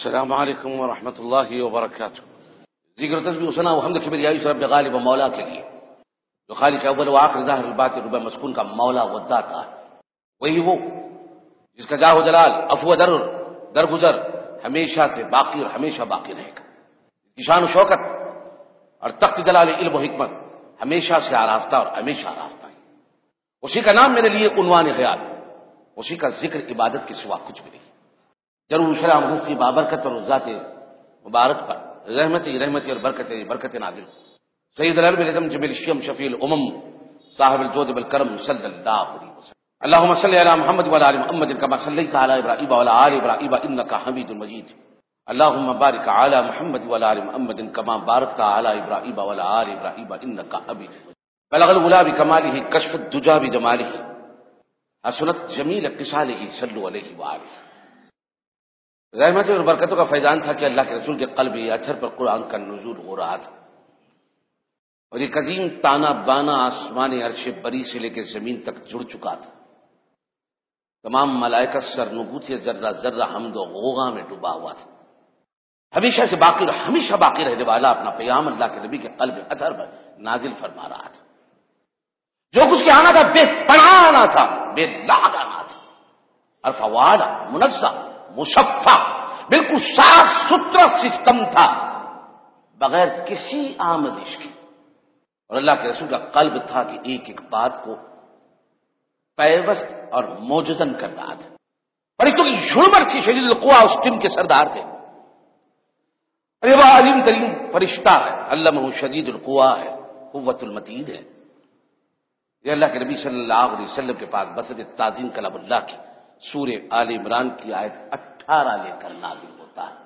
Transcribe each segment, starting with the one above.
السلام علیکم ورحمۃ اللہ وبرکاتہ۔ ذکر تسبیح و ثنا و حمد کبریائی سے رب غالب و مولا کے لیے، جو خالق اول و آخر ظاہر الباطن رب مسکون کا مولا و داتا ہے، وہی وہ جس کا جاہ و جلال عفو و درگزر ہمیشہ سے باقی اور ہمیشہ باقی رہے گا، جس کی شان و شوکت اور تخت جلال علم و حکمت ہمیشہ سے آراستہ اور ہمیشہ آراستہ ہے۔ اسی کا نام میرے لیے عنوان حیات، اسی کا ذکر عبادت کے سوا کچھ بھی نہیں۔ ضرور شرح حسی بابرکت اور ذات مبارک پر رحمت اور برکت نازل سید العرب العظم جبل الشم شفیع الامم صاحب الجود بالکرم صلی اللہ علیہ وسلم۔ اللهم صل علی محمد وعلى ال محمد كما صليت على ابراهيم وعلى ال ابراهيم انك حميد مجيد۔ اللهم بارك على محمد وعلى ال محمد كما باركت على ابراهيم وعلى ال ابراهيم انك حميد مجيد۔ بلغ الغلا بكماله كشف الدجى بجماله حسنت جمیل خصاله صلوا علیہ وآلہ۔ رحمت اور برکتوں کا فیضان تھا کہ اللہ کے رسول کے قلب اطہر پر قرآن کا نزول ہو رہا تھا، اور ایک عظیم تانا بانا آسمان عرش بری سے لے کے زمین تک جڑ چکا تھا۔ تمام ملائکہ سرنگوت ذرہ ذرہ حمد و غوغا میں ڈوبا ہوا تھا۔ ہمیشہ سے باقی اور ہمیشہ باقی رہنے والا اپنا پیام اللہ کے نبی کے قلب اطہر پر نازل فرما رہا تھا۔ جو کچھ کے آنا تھا بے پناہ آنا تھا، بے لاگ آنا تھا، الفوالا منزہ مصفہ، بالکل صاف ستھرا سسٹم تھا، بغیر کسی آمدش کے۔ اور اللہ کے رسول کا قلب تھا کہ ایک ایک بات کو پیوست اور موجزن کر رہا تھا۔ فرشتوں کی جھڑمر تھی، شدید القوا اس ٹیم کے سردار تھے۔ ارے وہ عظیم ترین فرشتہ ہے، علمہ شدید القوا ہے، قوت المتین ہے۔ یہ اللہ کے نبی صلی اللہ علیہ وسلم کے پاس بسط تعظیم کلام اللہ کی سورہ آل عمران کی آیت 18 لے کر نازل ہوتا ہے۔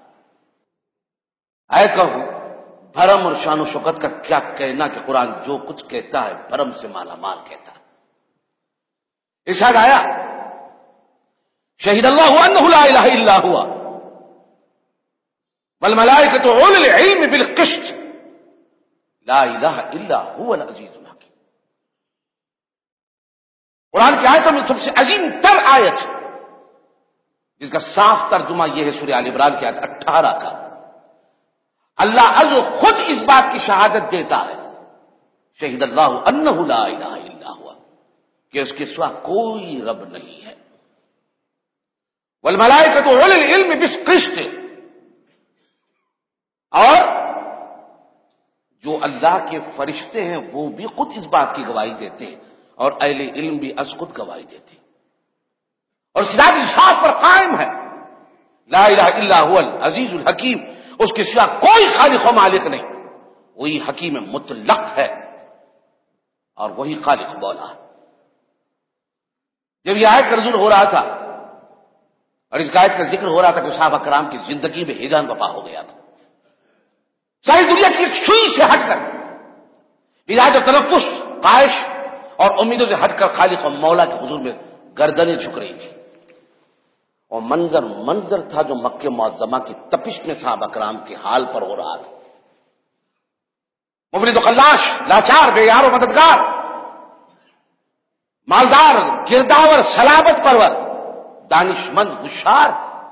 آیت کا بھرم اور شان و شوکت کا کیا کہنا کہ قرآن جو کچھ کہتا ہے بھرم سے مالا مال کہتا ہے۔ ارشاد آیا، شہید اللہ انہ لا الہ الا ہوا والملائکۃ اولو العلم بالقسط لا الہ الا هو العزیز الحکیم۔ قرآن کی آیتوں میں سب سے عظیم تر آیت جس کا صاف ترجمہ یہ ہے سورہ آل عمران کی آیت 18 کا۔ اللہ عز خود اس بات کی شہادت دیتا ہے، شہید اللہ انہ لا الہ الا ہوا، کہ اس کے سوا کوئی رب نہیں ہے، والملائکۃ اولو العلم بالقسط، اور جو اللہ کے فرشتے ہیں وہ بھی خود اس بات کی گواہی دیتے ہیں، اور اہل علم بھی از خود گواہی دیتے ہیں، اور صراط انصاف پر قائم ہے۔ لا الہ الا هو العزیز الحکیم، اس کے سوا کوئی خالق و مالک نہیں، وہی حکیم مطلق ہے اور وہی خالق مولا ہے۔ جب یہ آیت کا نزول ہو رہا تھا اور اس آیت کا ذکر ہو رہا تھا کہ صحابہ کرام کی زندگی میں ہیجان وبا ہو گیا تھا۔ ساری دنیا کی ایک سوئی سے ہٹ کر ہدایت و تنفس خواہش اور امیدوں سے ہٹ کر خالق و مولا کے حضور میں گردنیں جھک رہی تھی، اور منظر تھا جو مکہ معظمہ کی تپش میں صحابہ کرام کے حال پر ہو رہا تھا۔ مفلس و خلاش، لاچار، بے یار و مددگار، مالدار، گرداور، سلامت پرور، دانش مند، ہوشیار،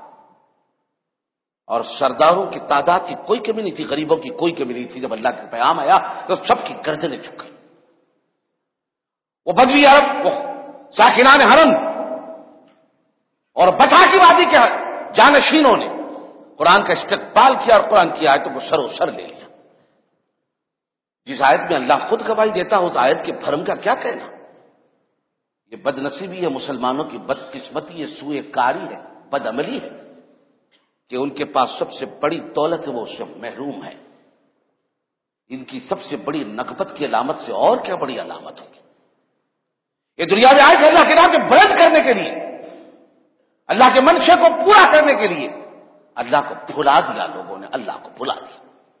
اور سرداروں کی تعداد کی کوئی کمی نہیں تھی، غریبوں کی کوئی کمی نہیں تھی۔ جب اللہ کا پیام آیا تو سب کی گردنیں جھک گئی۔ وہ بدوی عرب، وہ ساکنان حرم اور بتا کی وادی کے جانشینوں نے قرآن کا استقبال کیا اور قرآن کی آیتوں کو سر و سر لے لیا۔ جس آیت میں اللہ خود گواہی دیتا ہے اس آیت کے بھرم کا کیا کہنا؟ یہ بد نصیبی ہے، مسلمانوں کی بدقسمتی ہے، سوء کاری ہے، بد عملی ہے کہ ان کے پاس سب سے بڑی دولت ہے وہ اس سے محروم ہے۔ ان کی سب سے بڑی نکبت کی علامت سے اور کیا بڑی علامت ہوگی؟ یہ دنیا میں آئے تھے اللہ کے نام کے بلند کرنے کے لیے، اللہ کے منشے کو پورا کرنے کے لیے، اللہ کو بھلا دیا لوگوں نے، اللہ کو بھلا دیا،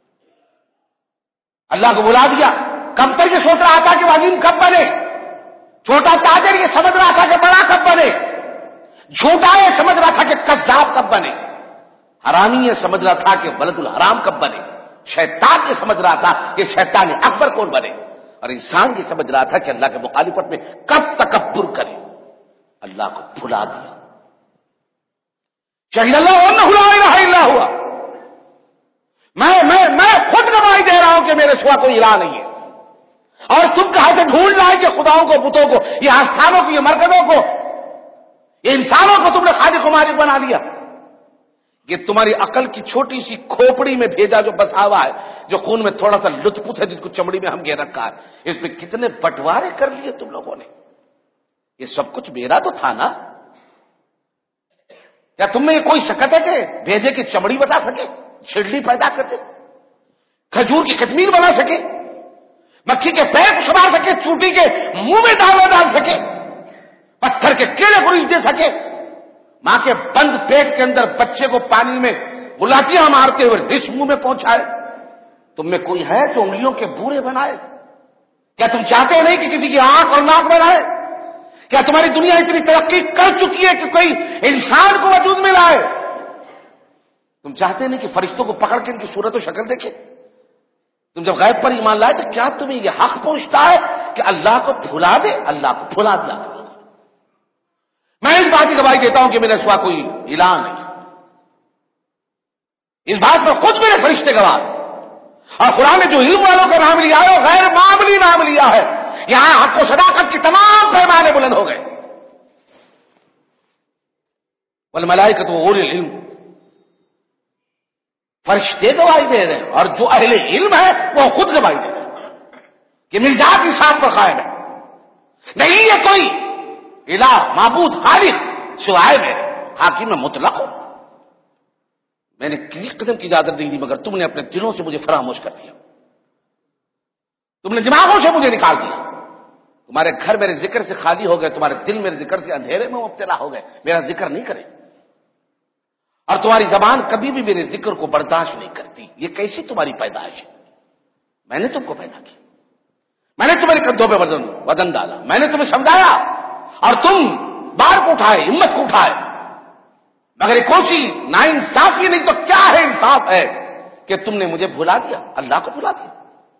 اللہ کو بھلا دیا۔ کب تک یہ سوچ رہا تھا کہ وہ عظیم کب بنے، چھوٹا تاجر یہ سمجھ رہا تھا کہ بڑا کب بنے، جھوٹا یہ سمجھ رہا تھا کہ کذاب کب بنے، حرامی یہ سمجھ رہا تھا کہ ولد الحرام کب بنے، شیطان یہ سمجھ رہا تھا کہ شیطان اکبر کون بنے، اور انسان یہ سمجھ رہا تھا کہ اللہ کے مخالفت میں کب تکبر کرے۔ اللہ کو بھلا دیا۔ شہید اللہ انہ لا الہ الا ہوا سوا کوئی الہ نہیں ہے، اور تم کہاں سے ڈھونڈ لائے کہ خداؤں کو، بتوں کو، یہ آستھانوں کو، یہ مرکزوں کو، یہ انسانوں کو تم نے خالق و مالک بنا لیا؟ یہ تمہاری عقل کی چھوٹی سی کھوپڑی میں بھیجا جو بسا ہوا ہے، جو خون میں تھوڑا سا لطف ہے، جس کو چمڑی میں ہم گے رکھا ہے، اس میں کتنے بٹوارے کر لیے تم لوگوں نے؟ یہ سب کچھ میرا تو تھا نا؟ کیا تم میں یہ کوئی شکت ہے کہ بھیجے کی چمڑی بتا سکے، چھڑلی پیدا کرتے، کھجور کی کشمیر بنا سکے، مکھی کے پیر کو سنبھال سکے، چوٹی کے منہ میں دانا ڈال سکے، پتھر کے کیڑے کو ریچھ دے سکے، ماں کے بند پیٹ کے اندر بچے کو پانی میں گلاتیاں مارتے ہوئے رس منہ میں پہنچائے؟ تم میں کوئی ہے جو انگلیوں کے بورے بنائے؟ کیا تم چاہتے نہیں کہ کسی کی آنکھ اور ناک بنائے؟ کیا تمہاری دنیا اتنی ترقی کر چکی ہے کہ کوئی انسان کو وجود میں لائے؟ تم چاہتے نہیں کہ فرشتوں کو پکڑ کے ان کی صورت و شکل دیکھے؟ تم جب غیب پر ایمان لائے تو کیا تمہیں یہ حق پہنچتا ہے کہ اللہ کو بھلا دے؟ اللہ کو بھلا دیا۔ میں اس بات کی گواہی دیتا ہوں کہ میرے سوا کوئی الہ نہیں، اس بات پر خود میرے فرشتے گواہ، اور قرآن نے جو علم والوں کا نام لیا ہے وہ غیر معمولی نام لیا ہے۔ یہاں حق و صداقت کی تمام پیمانے بلند ہو گئے۔ والملائکۃ واولو العلم، فرشتے گواہی دے رہے ہیں، اور جو اہل علم ہے وہ خود گواہی دے رہے ہیں کہ مزاج انصاف پر قائم ہے، نہیں ہے کوئی الہ معبود خالق سوائے میرے، حاکم مطلق ہو۔ میں نے کسی قسم کی اجازت نہیں دی، مگر تم نے اپنے دلوں سے مجھے فراموش کر دیا، تم نے دماغوں سے مجھے نکال دیا، تمہارے گھر میرے ذکر سے خالی ہو گئے، تمہارے دل میرے ذکر سے اندھیرے میں مبتلا ہو گئے، میرا ذکر نہیں کرے، اور تمہاری زبان کبھی بھی میرے ذکر کو برداشت نہیں کرتی۔ یہ کیسی تمہاری پیدائش ہے؟ میں نے تم کو پیدا کیا، میں نے تمہارے کندھوں پہ وزن ڈالا، میں نے تمہیں سمجھایا، اور تم بار کو اٹھائے، ہمت کو اٹھائے، مگر یہ کوشی ناانصافی نہیں تو کیا ہے؟ انصاف ہے کہ تم نے مجھے بھلا دیا، اللہ کو بھلا دیا۔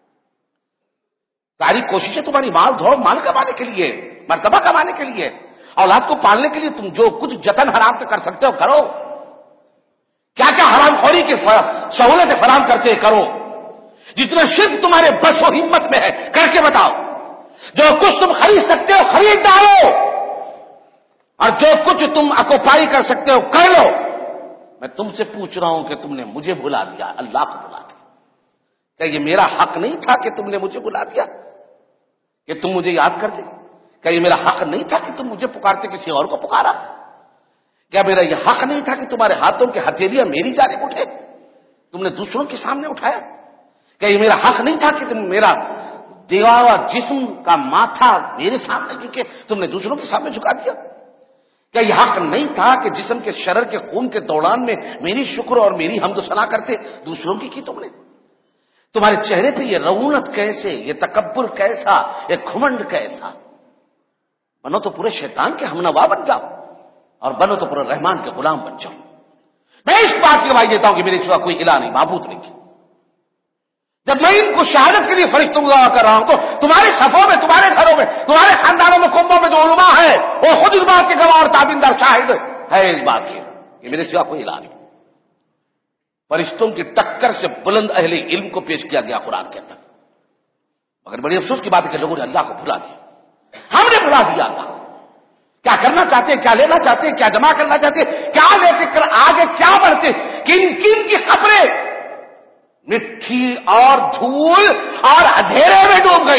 ساری کوششیں تمہاری مال دھوڑ، مال کمانے کے لیے، مرتبہ کمانے کے لیے، اولاد کو پالنے کے لیے، تم جو کچھ جتن حرام سے کر سکتے ہو کرو، کیا کیا حرام خوری کی سہولتیں فراہم کرتے کرو، جتنا شرک تمہارے بس و ہمت میں ہے کر کے بتاؤ، جو کچھ تم خرید سکتے ہو خرید ڈالو، اور جو کچھ تم اکوپائی کر سکتے ہو کر لو۔ میں تم سے پوچھ رہا ہوں کہ تم نے مجھے بھلا دیا، اللہ کو بھلا دیا؟ کیا یہ میرا حق نہیں تھا کہ تم نے مجھے بھلا دیا، کہ تم مجھے یاد کرتے؟ کیا یہ میرا حق نہیں تھا کہ تم مجھے پکارتے کسی اور کو پکارا؟ کیا میرا یہ حق نہیں تھا کہ تمہارے ہاتھوں کے ہتھیلیاں میری جانب اٹھے، تم نے دوسروں کے سامنے اٹھایا؟ کیا یہ میرا حق نہیں تھا کہ تم میرا دیا ہوا جسم کا ماتھا میرے سامنے جھکے، تم نے دوسروں کے سامنے جھکا دیا؟ کیا یہ حق نہیں تھا کہ جسم کے شرر کے خون کے دوران میں میری شکر اور میری حمد و ثنا کرتے، دوسروں کی تم نے؟ تمہارے چہرے پہ یہ رعونت کیسے، یہ تکبر کیسا، یہ گھمنڈ کیسا؟ بنو تو پورے شیطان کے ہمنوا بن جاؤ، اور بنو تو پورے رحمان کے غلام بن جاؤ۔ میں اس بات کی گواہی دیتا ہوں کہ میرے سوا کوئی الہ نہیں، معبود نہیں۔ جب میں ان کو شہادت کے لیے فرشتوں کو گواہ کر رہا ہوں تو تمہارے صفوں میں، تمہارے گھروں میں، تمہارے خاندانوں میں، کنبوں میں جو علماء ہے وہ خود اس بات کے گواہ اور تابندار شاہد ہے اس بات کے کہ میرے سوا کوئی الہ نہیں۔ فرشتوں کی ٹکر سے بلند اہل علم کو پیش کیا گیا قرآن کے اندر، مگر بڑی افسوس کی بات ہے کہ لوگوں نے اللہ کو بھلا دیا، ہم نے بھلا دیا اللہ کو۔ کیا کرنا چاہتے ہیں، کیا لینا چاہتے ہیں، کیا جمع کرنا چاہتے ہیں، کیا لیتے کر آگے کیا بڑھتے، کن کن کی خبریں مٹی اور دھول اور اندھیرے میں ڈوب گئی،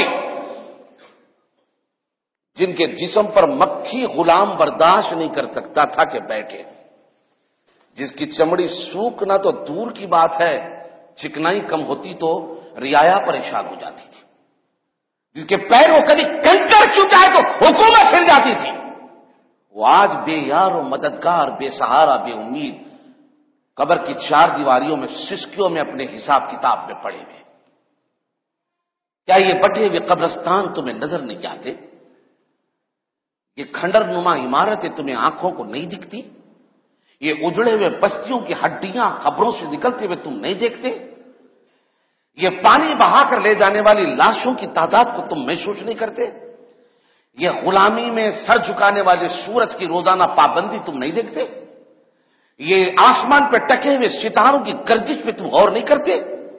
جن کے جسم پر مکھی غلام برداشت نہیں کر سکتا تھا کہ بیٹھے، جس کی چمڑی سوکھنا تو دور کی بات ہے، چکنائی کم ہوتی تو رعایا پریشان ہو جاتی تھی، جس کے پیر وہ کبھی کنکر چوٹائے تو حکومت ہل جاتی تھی، وہ آج بے یار و مددگار، بے سہارا، بے امید، قبر کی چار دیواریوں میں سسکیوں میں اپنے حساب کتاب میں پڑے ہوئے۔ کیا یہ بٹے ہوئے قبرستان تمہیں نظر نہیں آتے؟ یہ کھنڈر نما عمارتیں تمہیں آنکھوں کو نہیں دکھتی؟ یہ اجڑے ہوئے بستیوں کی ہڈیاں قبروں سے نکلتے ہوئے تم نہیں دیکھتے؟ یہ پانی بہا کر لے جانے والی لاشوں کی تعداد کو تم محسوس نہیں کرتے؟ یہ غلامی میں سر جھکانے والے سورج کی روزانہ پابندی تم نہیں دیکھتے؟ یہ آسمان پہ ٹکے ہوئے ستاروں کی گردش پہ تم غور نہیں کرتے؟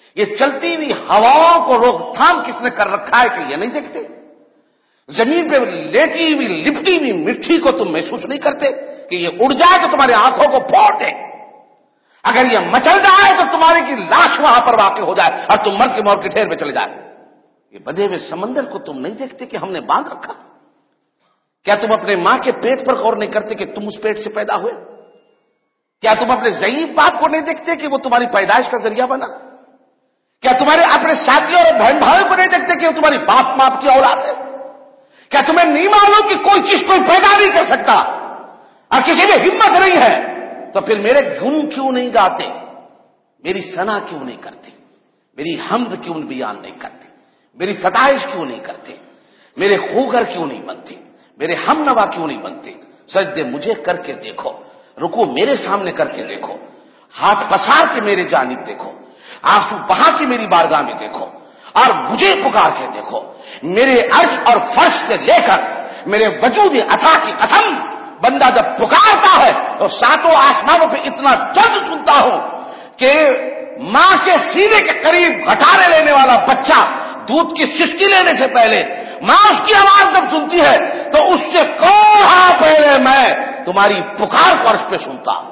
یہ چلتی ہوئی ہواؤں کو روک تھام کس نے کر رکھا ہے کہ یہ نہیں دیکھتے؟ زمین پہ لیٹی ہوئی لپٹی ہوئی مٹی کو تم محسوس نہیں کرتے کہ یہ اڑ جائے تو تمہاری آنکھوں کو پھوڑ دے؟ اگر یہ مچل جائے تو تمہاری کی لاش وہاں پر واقع ہو جائے اور تم مر کے مور کے ڈھیر پہ چلے جائے۔ یہ بدے ہوئے سمندر کو تم نہیں دیکھتے کہ ہم نے باندھ رکھا؟ کیا تم اپنے ماں کے پیٹ پر غور نہیں کرتے کہ تم اس پیٹ سے پیدا ہوئے؟ کیا تم اپنے ضعیف باپ کو نہیں دیکھتے کہ وہ تمہاری پیدائش کا ذریعہ بنا؟ کیا تمہارے اپنے ساتھیوں اور بہن بھائیوں کو نہیں دیکھتے کہ وہ تمہاری باپ ماپ کی اولاد ہے؟ کیا تمہیں نہیں معلوم کہ کوئی چیز کوئی پیدا نہیں کر سکتا اور کسی میں ہمت نہیں ہے؟ تو پھر میرے گن کیوں نہیں گاتے؟ میری ثنا کیوں نہیں کرتے؟ میری حمد کیوں بیان نہیں کرتے؟ میری ستائش کیوں نہیں کرتے؟ میرے خوگر کیوں نہیں بنتے؟ میرے ہم نوا کیوں نہیں بنتے؟ سجدے مجھے کر کے دیکھو، رکوع میرے سامنے کر کے دیکھو، ہاتھ پسار کے میرے جانب دیکھو، آنسو بہا کے میری بارگاہ میں دیکھو اور مجھے پکار کے دیکھو۔ میرے عرش اور فرش سے لے کر میرے وجود عطا کی قسم، بندہ جب پکارتا ہے تو ساتوں آسمانوں پہ اتنا جلد سنتا ہوں کہ ماں کے سینے کے قریب گھٹارے لینے والا بچہ دودھ کی سسکی لینے سے پہلے ماں اس کی آواز جب سنتی ہے تو اس سے کوہا پہلے میں تمہاری پکار کو عرش پہ سنتا ہوں۔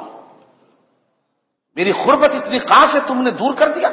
میری غربت اتنی خاص ہے تم نے دور کر دیا،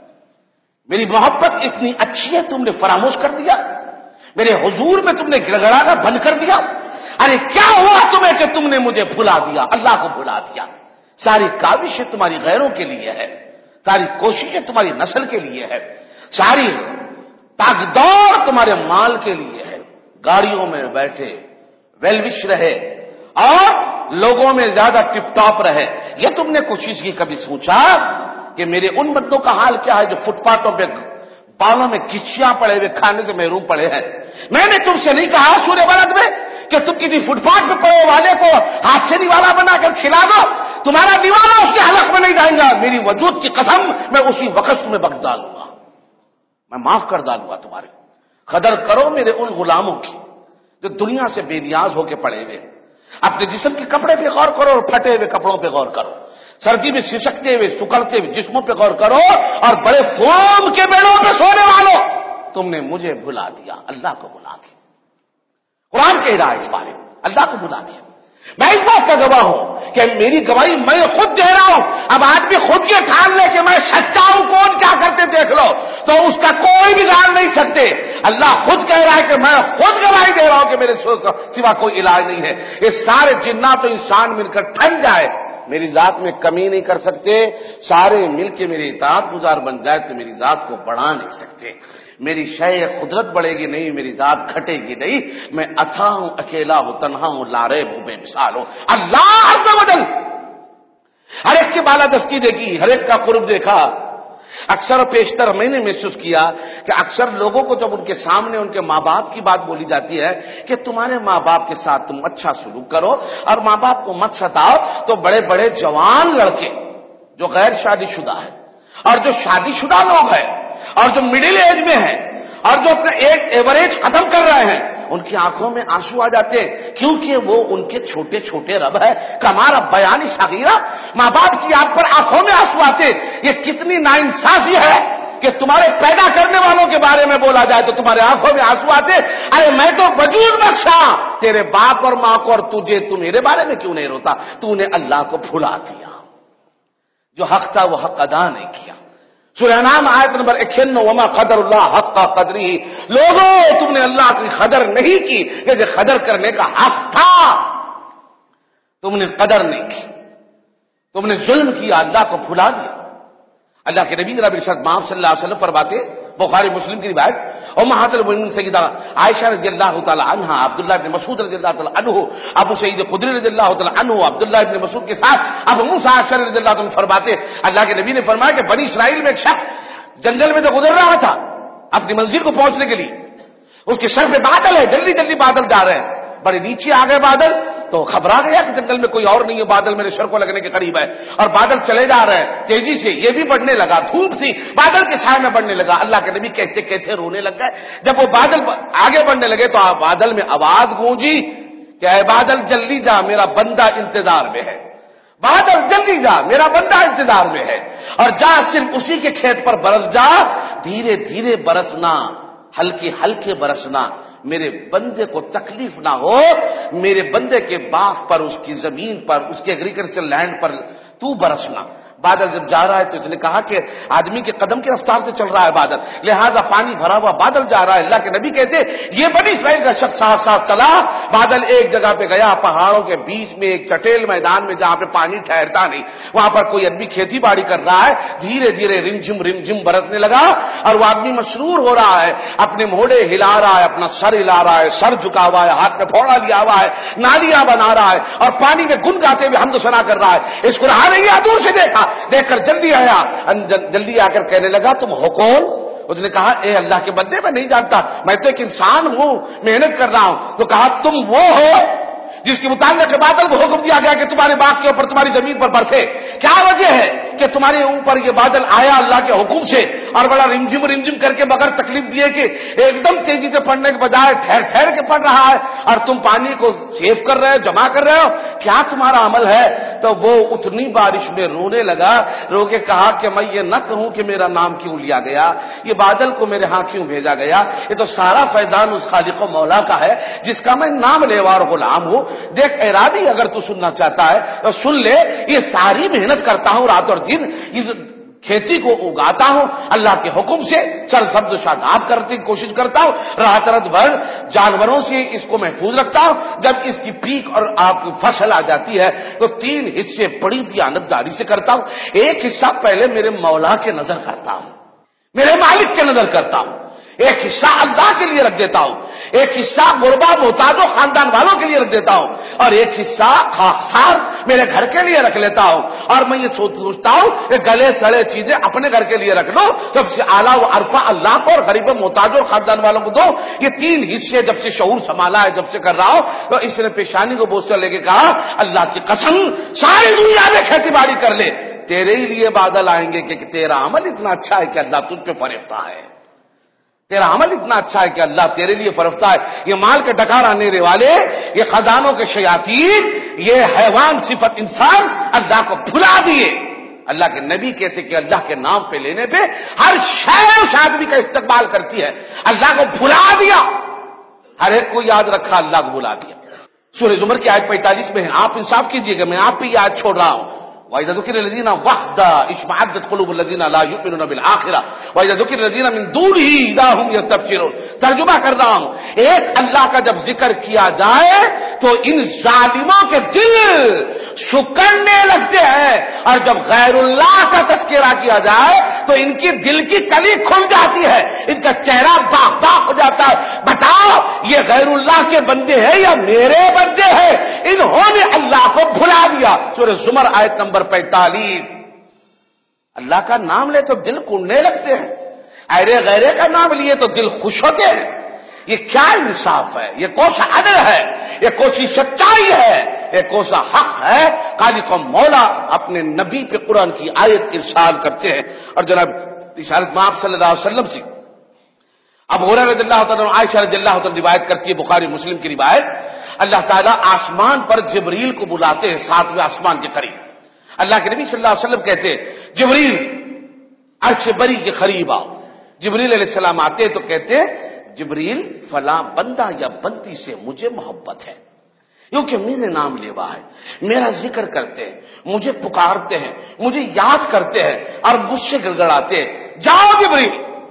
میری محبت اتنی اچھی ہے تم نے فراموش کر دیا، میرے حضور میں تم نے گڑگڑانا بند کر دیا۔ ارے کیا ہوا تمہیں کہ تم نے مجھے بھلا دیا، اللہ کو بھلا دیا؟ ساری کاوشیں تمہاری غیروں کے لیے ہے، ساری کوششیں تمہاری نسل کے لیے ہے، ساری تاج دور تمہارے مال کے لیے ہے۔ گاڑیوں میں بیٹھے ویلوش رہے اور لوگوں میں زیادہ ٹپ ٹاپ رہے، یہ تم نے کوئی چیز کی کبھی سوچا کہ میرے ان بندوں کا حال کیا ہے جو فٹ پاتھوں پہ بالوں میں کچیاں پڑے ہوئے کھانے سے محروم پڑے ہیں؟ میں نے تم سے نہیں کہا سورہ بلد میں کہ تم کسی فٹ پاتھ پہ پڑے والے کو ہاتھ سے نوالا بنا کر کھلا دو، تمہارا نوالا اس کے حلق میں نہیں جائے گا، میری وجود کی قسم میں اسی وقت تمہیں بخش ڈالوں گا، میں معاف کر ڈالوں گا تمہارے۔ قدر کرو میرے ان غلاموں کی جو دنیا سے بے نیاز ہو کے پڑے ہوئے، اپنے جسم کے کپڑے پہ غور کرو اور پھٹے ہوئے کپڑوں پہ غور کرو، سردی میں سسکتے ہوئے سکڑتے ہوئے جسموں پہ غور کرو اور بڑے فوم کے بیڑوں پہ سونے والوں، تم نے مجھے بھلا دیا، اللہ کو بھلا دیا۔ قرآن کہہ رہا ہے اس بارے میں، اللہ کو بھلا دیا۔ میں اس بات کا گواہ ہوں کہ میری گواہی میں خود دے رہا ہوں۔ اب آدمی خود یہ ٹھان لے کہ میں سچا ہوں، کون کیا کرتے دیکھ لو، تو اس کا کوئی بھی جان نہیں سکتے۔ اللہ خود کہہ رہا ہے کہ میں خود گواہی دے رہا ہوں کہ میرے سوا کوئی علاج نہیں ہے۔ یہ سارے جنات و انسان مل کر ٹھن جائے، میری ذات میں کمی نہیں کر سکتے، سارے مل کے میری اطاعت گزار بن جائے تو میری ذات کو بڑھا نہیں سکتے۔ میری شے قدرت بڑھے گی نہیں، میری ذات گھٹے گی نہیں، میں اتھا ہوں، اکیلا ہوں، تنہا ہوں، لاریب ہوں، بے مثال ہوں۔ اللہ عز و جل ہر ایک کی بالادستی دیکھی، ہر ایک کا قرب دیکھا۔ اکثر و بیشتر میں نے محسوس کیا کہ اکثر لوگوں کو جب ان کے سامنے ان کے ماں باپ کی بات بولی جاتی ہے کہ تمہارے ماں باپ کے ساتھ تم اچھا سلوک کرو اور ماں باپ کو مت ستاؤ، تو بڑے بڑے جوان لڑکے جو غیر شادی شدہ ہیں اور جو شادی شدہ لوگ ہیں اور جو مڈل ایج میں ہیں اور جو اپنا ایک ایوریج ختم کر رہے ہیں، ان کی آنکھوں میں آنسو آ جاتے ہیں، کیونکہ وہ ان کے چھوٹے چھوٹے رب ہے۔ کمارا بیانی صغیرہ، ماں باپ کی آپ پر آنکھوں میں آنسو آتے، یہ کتنی ناانصافی ہے کہ تمہارے پیدا کرنے والوں کے بارے میں بولا جائے تو تمہارے آنکھوں میں آنسو آتے۔ ارے میں تو وجود بخشا تیرے باپ اور ماں کو، اور تجھے تو میرے بارے میں کیوں نہیں روتا؟ تو نے اللہ کو بھلا دیا، جو حق تھا وہ حق ادا نہیں کیا۔ سورہ نام آیت نمبر 91، وما قدر اللہ حق قدری، لوگوں تم نے اللہ کی قدر نہیں کی، یہ قدر کرنے کا حق تھا، تم نے قدر نہیں کی، تم نے ظلم کیا، اللہ کو بھلا دیا۔ اللہ کے نبی رب ارشاد محمد صلی اللہ علیہ وسلم فرماتے، بخاری مسلم کی روایت، امہات المؤمنین سیدہ عائشہ رضی اللہ تعالی عنہا، عبداللہ ابن مسعود رضی اللہ تعالی عنہ، ابو سعید خدری رضی اللہ تعالی عنہ، عبداللہ ابن مسعود کے ساتھ ابو موسیٰ اشعری رضی اللہ عنہ فرماتے، اللہ کے نبی نے فرمایا کہ بنی اسرائیل میں ایک شخص جنگل میں تو گزر رہا تھا اپنی منزل کو پہنچنے کے لیے، اس کے سر پہ بادل ہے، جلدی جلدی بادل جا رہے ہیں، بڑے نیچے آ گئے بادل، تو گھبرا گیا کہ جنگل میں کوئی اور نہیں ہے، بادل میرے سر کو لگنے کے قریب ہے، اور بادل چلے جا رہے ہیں تیزی سے، یہ بھی بڑھنے لگا، دھوپ تھی، بادل کے سائے میں بڑھنے لگا۔ اللہ کے نبی کہتے کہتے رونے لگ گئے۔ جب وہ بادل آگے بڑھنے لگے تو بادل میں آواز گونجی کہ اے بادل جلدی جا، میرا بندہ انتظار میں ہے۔ بادل جلدی جا، میرا بندہ انتظار میں ہے، اور جا صرف اسی کے کھیت پر برس جا، دھیرے دھیرے برسنا، ہلکے ہلکے برسنا، میرے بندے کو تکلیف نہ ہو، میرے بندے کے باغ پر، اس کی زمین پر، اس کے ایگریکلچر لینڈ پر تو برسنا۔ بادل جب جا رہا ہے تو اس نے کہا کہ آدمی کے قدم کی رفتار سے چل رہا ہے بادل، لہذا پانی بھرا ہوا بادل جا رہا ہے۔ اللہ کے نبی کہتے یہ بنی اسرائیل کا شخص ساتھ ساتھ چلا، بادل ایک جگہ پہ گیا، پہاڑوں کے بیچ میں ایک چٹیل میدان میں جہاں پہ پانی ٹھہرتا نہیں، وہاں پر کوئی آدمی کھیتی باڑی کر رہا ہے، دھیرے دھیرے رم جھم برسنے لگا، اور وہ آدمی مسرور ہو رہا ہے، اپنے موڑے ہلا رہا ہے، اپنا سر ہلا رہا ہے، سر جھکا ہوا ہے، ہاتھ میں پھوڑا لیا ہوا ہے، نالیاں بنا رہا ہے، اور پانی میں گنگاتے ہوئے حمد و ثنا کر رہا ہے۔ اس کو رہا نہیں، دور سے دیکھا، دیکھ کر جلدی آیا، جلدی آ کر کہنے لگا تم ہو کون؟ اس نے کہا اے اللہ کے بندے میں نہیں جانتا، میں تو ایک انسان ہوں، محنت کر رہا ہوں۔ تو کہا تم وہ ہو جس کے متعلق بادل کو حکم دیا گیا کہ تمہارے باغ کے اوپر، تمہاری زمین پر برسے؟ کیا وجہ ہے کہ تمہارے اوپر یہ بادل آیا اللہ کے حکم سے، اور بڑا رمجم کر کے بغیر تکلیف دیے کہ ایک دم تیزی سے پڑنے کے بجائے ٹھہر ٹھہر کے پڑ رہا ہے، اور تم پانی کو سیو کر رہے ہو، جمع کر رہے ہو، کیا تمہارا عمل ہے؟ تو وہ اتنی بارش میں رونے لگا، رو کے کہا کہ میں یہ نہ کہوں کہ میرا نام کیوں لیا گیا، یہ بادل کو میرے ہاں کیوں بھیجا گیا، یہ تو سارا فیضان اس خالق و مولا کا ہے جس کا میں نام لیوار غلام ہوں۔ دیکھ ارادی، اگر تو سننا چاہتا ہے تو سن لے، یہ ساری محنت کرتا ہوں رات اور دن، یہ کھیتی کو اگاتا ہوں اللہ کے حکم سے، سرسبز و شاداب کرنے کی کوشش کرتا ہوں، رات رات بھر جانوروں سے اس کو محفوظ رکھتا ہوں، جب اس کی پیک اور آپ کی فصل آ جاتی ہے تو 3 حصے بڑی دیانتداری سے کرتا ہوں۔ ایک حصہ پہلے میرے مولا کے نظر کرتا ہوں، میرے مالک کے نظر کرتا ہوں، ایک حصہ اللہ کے لیے رکھ دیتا ہوں، ایک حصہ غربا محتاج و خاندان والوں کے لیے رکھ دیتا ہوں، اور ایک حصہ خاصار میرے گھر کے لیے رکھ لیتا ہوں۔ اور میں یہ سوچتا ہوں کہ گلے سڑے چیزیں اپنے گھر کے لیے رکھ لو، جب سے اعلیٰ و عرفہ اللہ کو اور غریب محتاج اور خاندان والوں کو دو۔ یہ 3 حصے جب سے شعور سنبھالا ہے، جب سے کر رہا ہوں، تو اس نے پیشانی کو بوسہ لے کے کہا اللہ کی قسم ساری دنیا میں کھیتی باڑی کر لے، تیرے ہی لیے بادل آئیں گے کہ تیرا عمل اتنا اچھا ہے کہ اللہ تجھ پہ فرشتہ ہے، تیرا عمل اتنا اچھا ہے کہ اللہ تیرے لیے فرشتہ ہے۔ یہ مال کے ڈکار آنے والے، یہ خزانوں کے شیاطین، یہ حیوان صفت انسان اللہ کو بھلا دیے۔ اللہ کے نبی کہتے کہ اللہ کے نام پہ لینے پہ ہر شے اس آدمی کا استقبال کرتی ہے، اللہ کو بھلا دیا، ہر ایک کو یاد رکھا، اللہ کو بھلا دیا۔ سورہ زمر کی آیت 45 میں ہے، آپ انصاف کیجئے گا، میں آپ پہ یہ آیت چھوڑ رہا ہوں، وَإِذَا ذُكِرَ الَّذِينَ وَحْدَ اشْمَعَزَّتْ قُلُوبُ الَّذِينَ لَا يُؤْمِنُونَ بِالْآخِرَةِ وَإِذَا ذُكِرَ الَّذِينَ مِن دُونِهِ إِذَا هُمْ يَسْتَبْشِرُونَ۔ ترجمہ کر رہا ہوں، ایک اللہ کا جب ذکر کیا جائے تو ان ظالموں کے دل سکڑنے لگتے ہیں، اور جب غیر اللہ کا تذکرہ کیا جائے تو ان کی دل کی کلی کھل جاتی ہے، ان کا چہرہ باغ باغ ہو جاتا ہے۔ بتاؤ یہ غیر اللہ کے بندے ہیں یا میرے بندے ہیں؟ انہوں نے اللہ کو بھلا دیا۔ سورہ زمر آیت نمبر 45۔ اللہ کا نام لے تو دل کنڈنے لگتے ہیں، ایرے غیرے کا نام لیے تو دل خوش ہوتے ہیں۔ یہ کیا انصاف ہے؟ یہ کون سا عدل ہے؟ یہ کون سی سچائی ہے؟ یہ کون سا حق ہے؟ خالق و مولا اپنے نبی پہ قرآن کی آیت ارسال کرتے ہیں، اور جناب اشارت میں آپ صلی اللہ علیہ وسلم سے اب ہریرہ رضی اللہ تعالیٰ عائشہ رضی اللہ تعالیٰ روایت کرتی ہے، بخاری مسلم کی روایت، اللہ تعالیٰ آسمان پر جبریل کو بلاتے ہیں 7ویں آسمان کے قریب۔ اللہ کے نبی صلی اللہ علیہ وسلم کہتے ہیں جبریل عرش بری کے قریب آؤ۔ جبریل علیہ السلام آتے تو کہتے جبریل فلاں بندہ یا بندی سے مجھے محبت ہے، کیونکہ میرے نام لیوا ہے، میرا ذکر کرتے ہیں، مجھے پکارتے ہیں، مجھے یاد کرتے ہیں اور مجھ سے گڑگڑاتے ہیں۔ جاؤ جبریل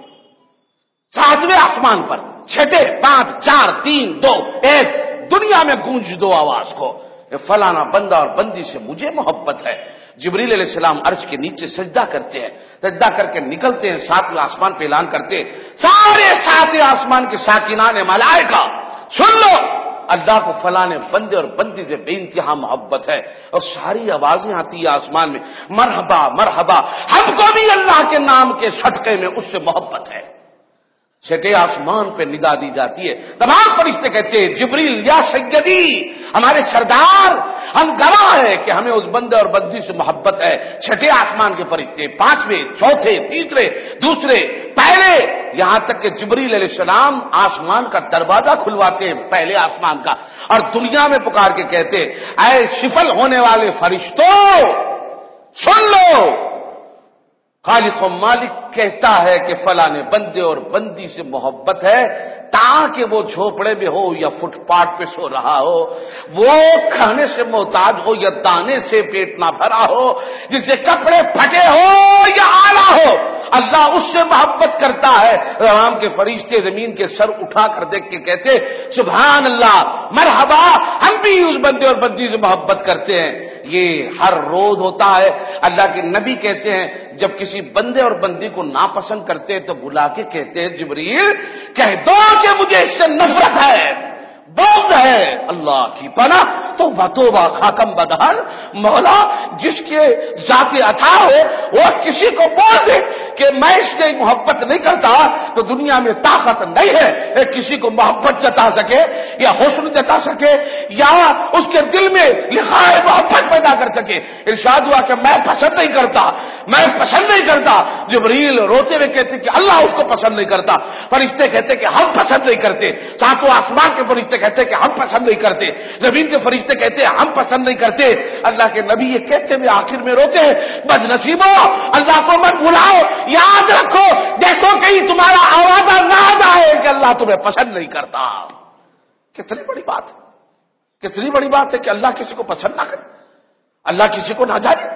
7ویں آسمان پر، 6 5 4 3 2 1 دنیا میں گونج دو آواز کو، فلانا بندہ اور بندی سے مجھے محبت ہے۔ جبریل علیہ السلام عرش کے نیچے سجدہ کرتے ہیں، سجدہ کر کے نکلتے ہیں، 7ویں آسمان پہ اعلان کرتے ہیں، سارے 7ویں آسمان کے ساکنان ملائکہ سن لو، اللہ کو فلانے بندے اور بندی سے بے انتہا محبت ہے۔ اور ساری آوازیں آتی ہیں آسمان میں، مرحبا مرحبا، ہم کو بھی اللہ کے نام کے صدقے میں اس سے محبت ہے۔ چھٹے آسمان پہ ندا دی جاتی ہے. تمام فرشتے کہتے ہیں جبریل یا سیدی، ہمارے سردار، ہم گواہ ہیں کہ ہمیں اس بندے اور بندی سے محبت ہے. چھٹے آسمان کے فرشتے، پانچویں، چوتھے، تیسرے، دوسرے، پہلے، یہاں تک کہ جبریل علیہ السلام آسمان کا دروازہ کھلواتے ہیں پہلے آسمان کا، اور دنیا میں پکار کے کہتے ہیں اے سفل ہونے والے فرشتوں سن لو، خالق و مالک کہتا ہے کہ فلاں بندے اور بندی سے محبت ہے، تاکہ وہ جھوپڑے میں ہو یا فٹ پاتھ پہ سو رہا ہو، وہ کھانے سے محتاج ہو یا دانے سے پیٹ نہ بھرا ہو، جس سے کپڑے پھٹے ہو یا آلہ ہو، اللہ اس سے محبت کرتا ہے. رحم کے فرشتے زمین کے سر اٹھا کر دیکھ کے کہتے سبحان اللہ، مرحبا، ہم بھی اس بندے اور بندی سے محبت کرتے ہیں. یہ ہر روز ہوتا ہے. اللہ کے نبی کہتے ہیں جب کسی بندے اور بندی کو ناپسند کرتے ہیں تو بلا کے کہتے ہیں جبریل کہہ دو کہ مجھے اس سے نفرت ہے، بغض ہے. اللہ کی پناہ، توبہ توبہ خاکم بدہن. مولا جس کے ذات عطا ہو وہ کسی کو بول دے کہ میں اس سے محبت نہیں کرتا تو دنیا میں طاقت نہیں ہے کسی کو محبت جتا سکے یا حسن جتا سکے یا اس کے دل میں لکھائے محبت پیدا کر سکے. ارشاد ہوا کہ میں پسند نہیں کرتا، میں پسند نہیں کرتا. جبریل روتے ہوئے کہتے کہ اللہ اس کو پسند نہیں کرتا. فرشتے کہتے کہ ہم پسند نہیں کرتے. ساتوں آسمان کے فرشتے کہتے کہ ہم پسند نہیں کرتے. زمین کے فرشتے کہتے ہیں ہم پسند نہیں کرتے. اللہ کے نبی یہ کہتے ہوئے آخر میں روتے ہیں بد نصیبو، اللہ کو مت بھلاؤ، یاد رکھو دیکھو کہیں تمہارا آواز نہ آئے کہ اللہ تمہیں پسند نہیں کرتا. کتنی بڑی بات، کتنی بڑی بات ہے کہ اللہ کسی کو پسند نہ کرے، اللہ کسی کو نہ جانے.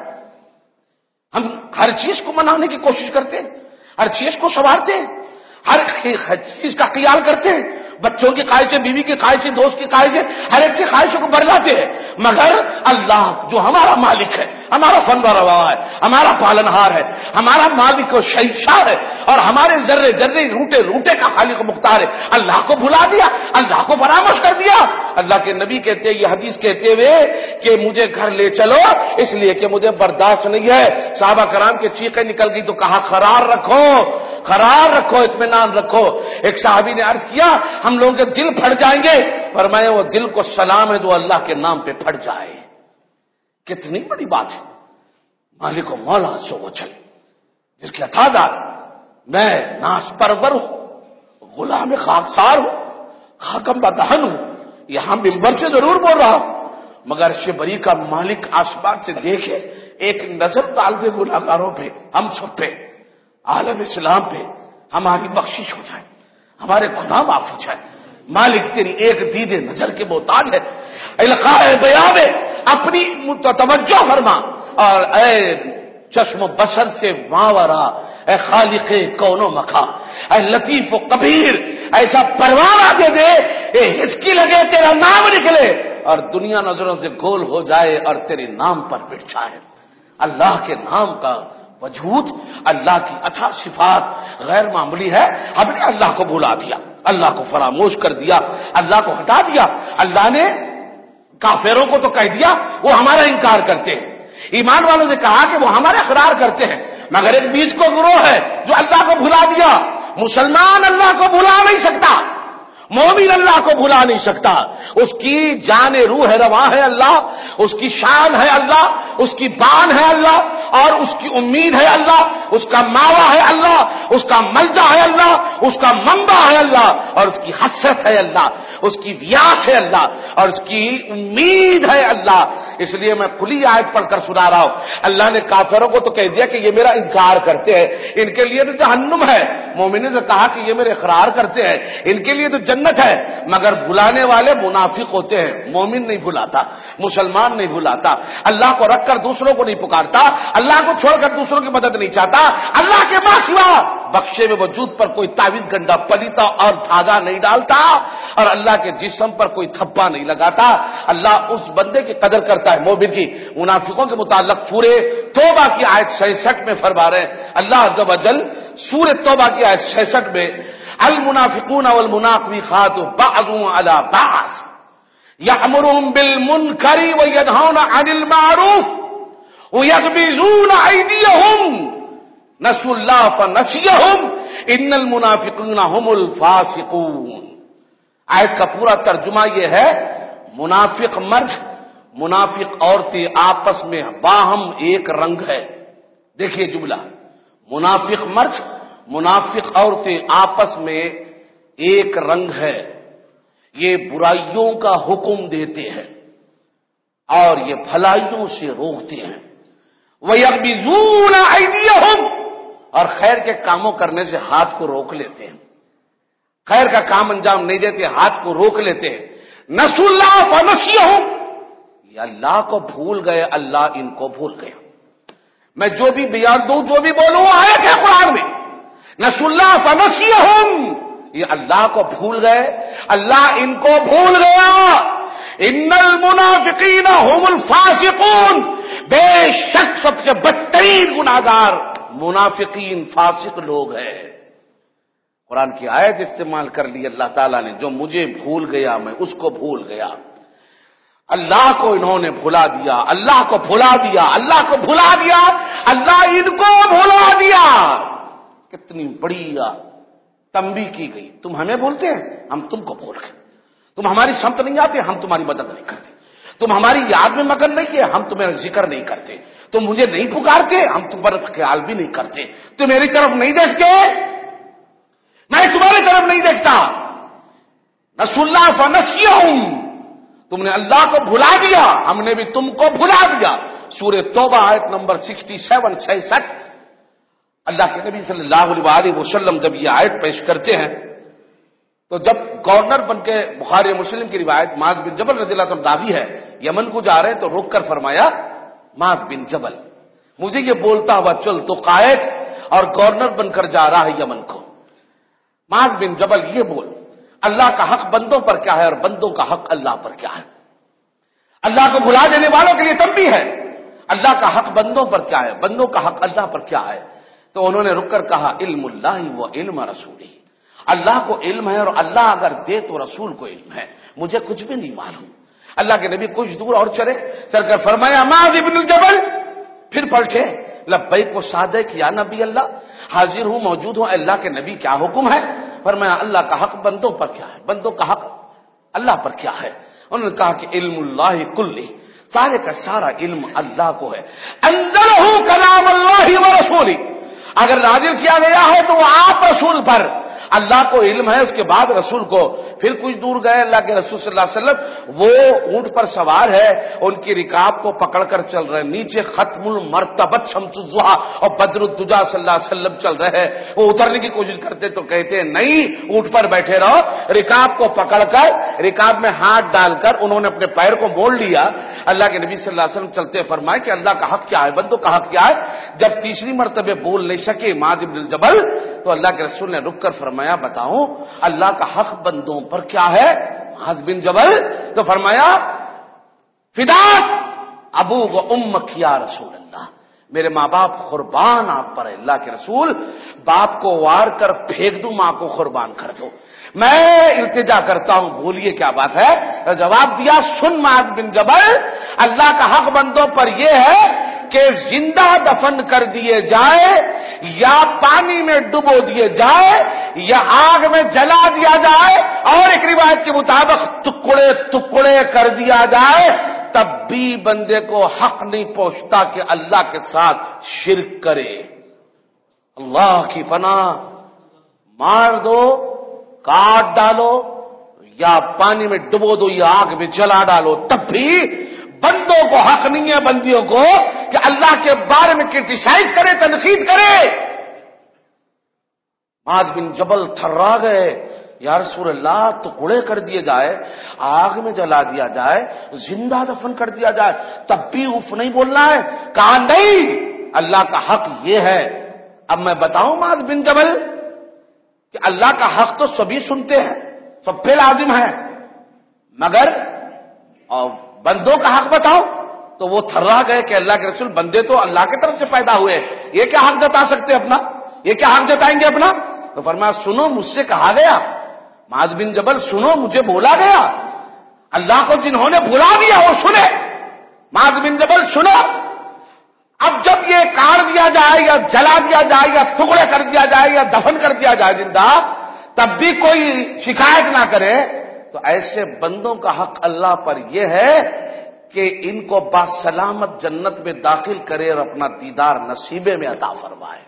ہم ہر چیز کو منانے کی کوشش کرتے ہیں، ہر چیز کو سنوارتے ہیں، ہر چیز کا خیال کرتے ہیں، بچوں کی خواہشیں، بیوی کی خواہشیں، دوست کی خواہشیں، ہر ایک کی خواہشوں کو برلاتے ہیں. مگر اللہ جو ہمارا مالک ہے، ہمارا فرما روا ہے، ہمارا پالنہار ہے، ہمارا مالک و شہنشاہ ہے اور ہمارے ذرے ذرے روٹے روٹے کا خالق مختار ہے، اللہ کو بھلا دیا، اللہ کو فراموش کر دیا. اللہ کے نبی کہتے ہیں یہ حدیث کہتے ہوئے کہ مجھے گھر لے چلو اس لیے کہ مجھے برداشت نہیں ہے. صحابہ کرام کے چیخیں نکل گئی تو کہا قرار رکھو، قرار رکھو، اطمینان رکھو. ایک صحابی نے عرض کیا ہم لوگوں کے دل پھٹ جائیں گے. فرمایا وہ دل کو سلام ہے جو اللہ کے نام پہ پھٹ جائے. کتنی بڑی بات ہے. مالک و مولا سو وہ چل جس کی عطا دار میں ناز پرور ہوں، غلام خاکسار ہوں، خاکم بدہن ہوں. یہاں ممبر سے ضرور بول رہا ہوں مگر شبری کا مالک آسمان سے دیکھے، ایک نظر ڈال دے گناہگاروں پہ، ہم سب پہ، عالم اسلام پہ، ہماری بخشش ہو جائے، ہمارے گناہ معاف ہو جائے. مالک تیری ایک دید نظر کے محتاج ہے. القاء بیان اپنی توجہ فرما اور اے چشم و بصر سے ماورا، اے خالق کون و مکان، اے لطیف و کبیر، ایسا پروانہ دے دے اے ہچکی لگے تیرا نام نکلے اور دنیا نظروں سے گول ہو جائے اور تیرے نام پر بٹ جائے. اللہ کے نام کا وجود، اللہ کی عطا صفات غیر معمولی ہے. ہم نے اللہ کو بھلا دیا، اللہ کو فراموش کر دیا، اللہ کو ہٹا دیا. اللہ نے کافروں کو تو کہہ دیا وہ ہمارا انکار کرتے ہیں، ایمان والوں سے کہا کہ وہ ہمارا اقرار کرتے ہیں. مگر ایک بیچ کو گروہ ہے جو اللہ کو بھلا دیا. مسلمان اللہ کو بھلا نہیں سکتا، مومن اللہ کو بھلا نہیں سکتا. اس کی جان روح ہے، رواں ہے اللہ، اس کی شان ہے اللہ، اس کی بان ہے اللہ اور اس کی امید ہے اللہ، اس کا ماوا ہے اللہ، اس کا ملجا ہے اللہ، اس کا منبع ہے اللہ اور اس کی حسرت ہے اللہ، اس کی ویاس ہے اللہ اور اس کی امید ہے اللہ. اس لیے میں کھلی آیت پڑھ کر سنا رہا ہوں. اللہ نے کافروں کو تو کہہ دیا کہ یہ میرا انکار کرتے ہیں، ان کے لیے تو جہنم ہے. مومنین نے کہا کہ یہ میرے اقرار کرتے ہیں، ان کے لیے تو جنت ہے. مگر بلانے والے منافق ہوتے ہیں. مومن نہیں بلاتا، مسلمان نہیں بلاتا، اللہ کو رکھ کر دوسروں کو نہیں پکارتا، اللہ کو چھوڑ کر دوسروں کی مدد نہیں چاہتا، اللہ کے ماں سوا بخشے میں وجود پر کوئی تعویذ گنڈا پلیتا اور دھاگا نہیں ڈالتا اور اللہ کے جسم پر کوئی تھپا نہیں لگاتا. اللہ اس بندے کی قدر کرتا ہے مومن کی. منافقوں کے متعلق سورہ توبہ کی آیت 66 میں فرما رہے ہیں اللہ عز و جل، سورہ توبہ کی آیت 66 میں المنافقون والمنافقات بعضهم على بعض يأمرهم بالمنكر وينهون عن المعروف ويغمزون أيديهم نسوا اللہ فنسیہم ان المنافقین هم الفاسقون۔ آیت کا پورا ترجمہ یہ ہے منافق مرد منافق عورتیں آپس میں باہم ایک رنگ ہے۔ دیکھیے جملہ، منافق مرد منافق عورتیں آپس میں ایک رنگ ہے، یہ برائیوں کا حکم دیتے ہیں اور یہ بھلائیوں سے روکتے ہیں۔ وَيَغْمِزُونَ أَيْدِيَهُمْ، اور خیر کے کاموں کرنے سے ہاتھ کو روک لیتے ہیں، خیر کا کام انجام نہیں دیتے، ہاتھ کو روک لیتے ہیں۔ نسوا اللہ فنسیہم، یہ اللہ کو بھول گئے، اللہ ان کو بھول گیا۔ میں جو بھی بیان دوں، جو بھی بولوں، آیت ہے قرآن میں، نسوا اللہ فنسیہم، یہ اللہ کو بھول گئے، اللہ ان کو بھول گیا۔ ان المنافقین هم الفاسقون، بے شک سب سے بدترین گناہگار منافقین فاسق لوگ ہیں۔ قرآن کی آیت استعمال کر لی اللہ تعالیٰ نے، جو مجھے بھول گیا میں اس کو بھول گیا۔ اللہ کو انہوں نے بھلا دیا، اللہ کو بھلا دیا، اللہ کو بھلا دیا، اللہ ان کو بھلا دیا۔ کتنی بڑی تنبیہ کی گئی، تم ہمیں بھولتے ہیں، ہم تم کو بھول گئے، تم ہماری سمت نہیں آتے، ہم تمہاری مدد نہیں کرتے، تم ہماری یاد میں مگن نہیں ہے، ہم تمہارا ذکر نہیں کرتے، تم مجھے نہیں پکارتے، ہم تم پر خیال بھی نہیں کرتے، تم میری طرف نہیں دیکھتے، میں تمہاری طرف نہیں دیکھتا۔ نسوا اللہ فنسیہم، تم نے اللہ کو بھلا دیا، ہم نے بھی تم کو بھلا دیا۔ سورہ توبہ آیت نمبر 67 اللہ کے نبی صلی اللہ علیہ وسلم جب یہ آیت پیش کرتے ہیں تو جب گورنر بن کے، بخاری مسلم کی روایت، معاذ بن جبل رضی اللہ عنہ دعوی ہے، یمن کو جا رہے تو رک کر فرمایا معاذ بن جبل مجھے یہ بولتا ہوا چل، تو قائد اور گورنر بن کر جا رہا ہے یمن کو، معاذ بن جبل یہ بول، اللہ کا حق بندوں پر کیا ہے اور بندوں کا حق اللہ پر کیا ہے؟ اللہ کو بھلا دینے والوں کے لیے تنبیہ ہے، اللہ کا حق بندوں پر کیا ہے، بندوں کا حق اللہ پر کیا ہے؟ تو انہوں نے رک کر کہا علم اللہ و علم رسولہ، اللہ کو علم ہے اور اللہ اگر دے تو رسول کو علم ہے، مجھے کچھ بھی نہیں معلوم۔ اللہ کے نبی کچھ دور اور چل کر فرمایا معاذ بن الجبل، پھر پلٹے لبیک و صادق یا نبی اللہ، حاضر ہوں موجود ہوں اللہ کے نبی، کیا حکم ہے؟ فرمایا اللہ کا حق بندوں پر کیا ہے، بندوں کا حق اللہ پر کیا ہے؟ انہوں نے کہا کہ علم اللہ کلی، سارے کا سارا علم اللہ کو ہے، انزلہ کلام اللہ و رسولہ، اگر نازل کیا گیا ہے تو وہ آپ رسول پر، اللہ کو علم ہے، اس کے بعد رسول کو۔ پھر کچھ دور گئے، اللہ کے رسول صلی اللہ علیہ وسلم وہ اونٹ پر سوار ہے، ان کی رکاب کو پکڑ کر چل رہے، نیچے ختم المرتبت شمس الضحیٰ اور بدر الدجا صلی اللہ علیہ وسلم چل رہے ہیں، وہ اترنے کی کوشش کرتے تو کہتے ہیں نہیں، اونٹ پر بیٹھے رہو، رکاب کو پکڑ کر رکاب میں ہاتھ ڈال کر انہوں نے اپنے پیر کو موڑ لیا۔ اللہ کے نبی صلی اللہ علیہ وسلم چلتے فرمائے کہ اللہ کا حق کیا ہے، بندوں کا حق کیا ہے؟ جب تیسری مرتبہ بول نہیں سکے معاذ بن الجبل تو اللہ کے رسول نے رک کر فرمایا بتاؤں اللہ کا حق بندوں پر کیا ہے؟ معاذ بن جبل تو فرمایا فداک ابو و امک یا رسول اللہ، میرے ماں باپ قربان آپ پر ہے، اللہ کے رسول باپ کو وار کر پھینک دوں، ماں کو قربان کر دو، میں التجا کرتا ہوں، بولیے کیا بات ہے؟ جواب دیا سن معاذ بن جبل، اللہ کا حق بندوں پر یہ ہے کہ زندہ دفن کر دیے جائے یا پانی میں ڈبو دیے جائے یا آگ میں جلا دیا جائے اور ایک روایت کے مطابق ٹکڑے ٹکڑے کر دیا جائے، تب بھی بندے کو حق نہیں پہنچتا کہ اللہ کے ساتھ شرک کرے۔ اللہ کی پناہ، مار دو، کاٹ ڈالو یا پانی میں ڈبو دو یا آگ میں جلا ڈالو، تب بھی بندوں کو حق نہیں ہے، بندیوں کو، کہ اللہ کے بارے میں کرٹیسائز کرے، تنقید کرے۔ معاذ بن جبل تھرا گئے، یا رسول اللہ ٹکڑے کر دیے جائے، آگ میں جلا دیا جائے، زندہ دفن کر دیا جائے، تب بھی اف نہیں بولنا ہے؟ کہا نہیں، اللہ کا حق یہ ہے۔ اب میں بتاؤں معاذ بن جبل کہ اللہ کا حق تو سبھی سنتے ہیں، سب پہ لازم ہے، مگر بندوں کا حق بتاؤ، تو وہ تھرا گئے کہ اللہ کے رسول بندے تو اللہ کی طرف سے پیدا ہوئے، یہ کیا حق جتا سکتے اپنا، یہ کیا حق جتائیں گے اپنا؟ تو فرمایا سنو مجھ سے کہا گیا، معاذ بن جبل سنو مجھے بولا گیا، اللہ کو جنہوں نے بلا دیا وہ سنے، معاذ بن جبل سنو، اب جب یہ کاٹ دیا جائے یا جلا دیا جائے یا ٹکڑے کر دیا جائے یا دفن کر دیا جائے زندہ، تب بھی کوئی شکایت نہ کرے، تو ایسے بندوں کا حق اللہ پر یہ ہے کہ ان کو باسلامت جنت میں داخل کرے اور اپنا دیدار نصیبے میں عطا فرمائے،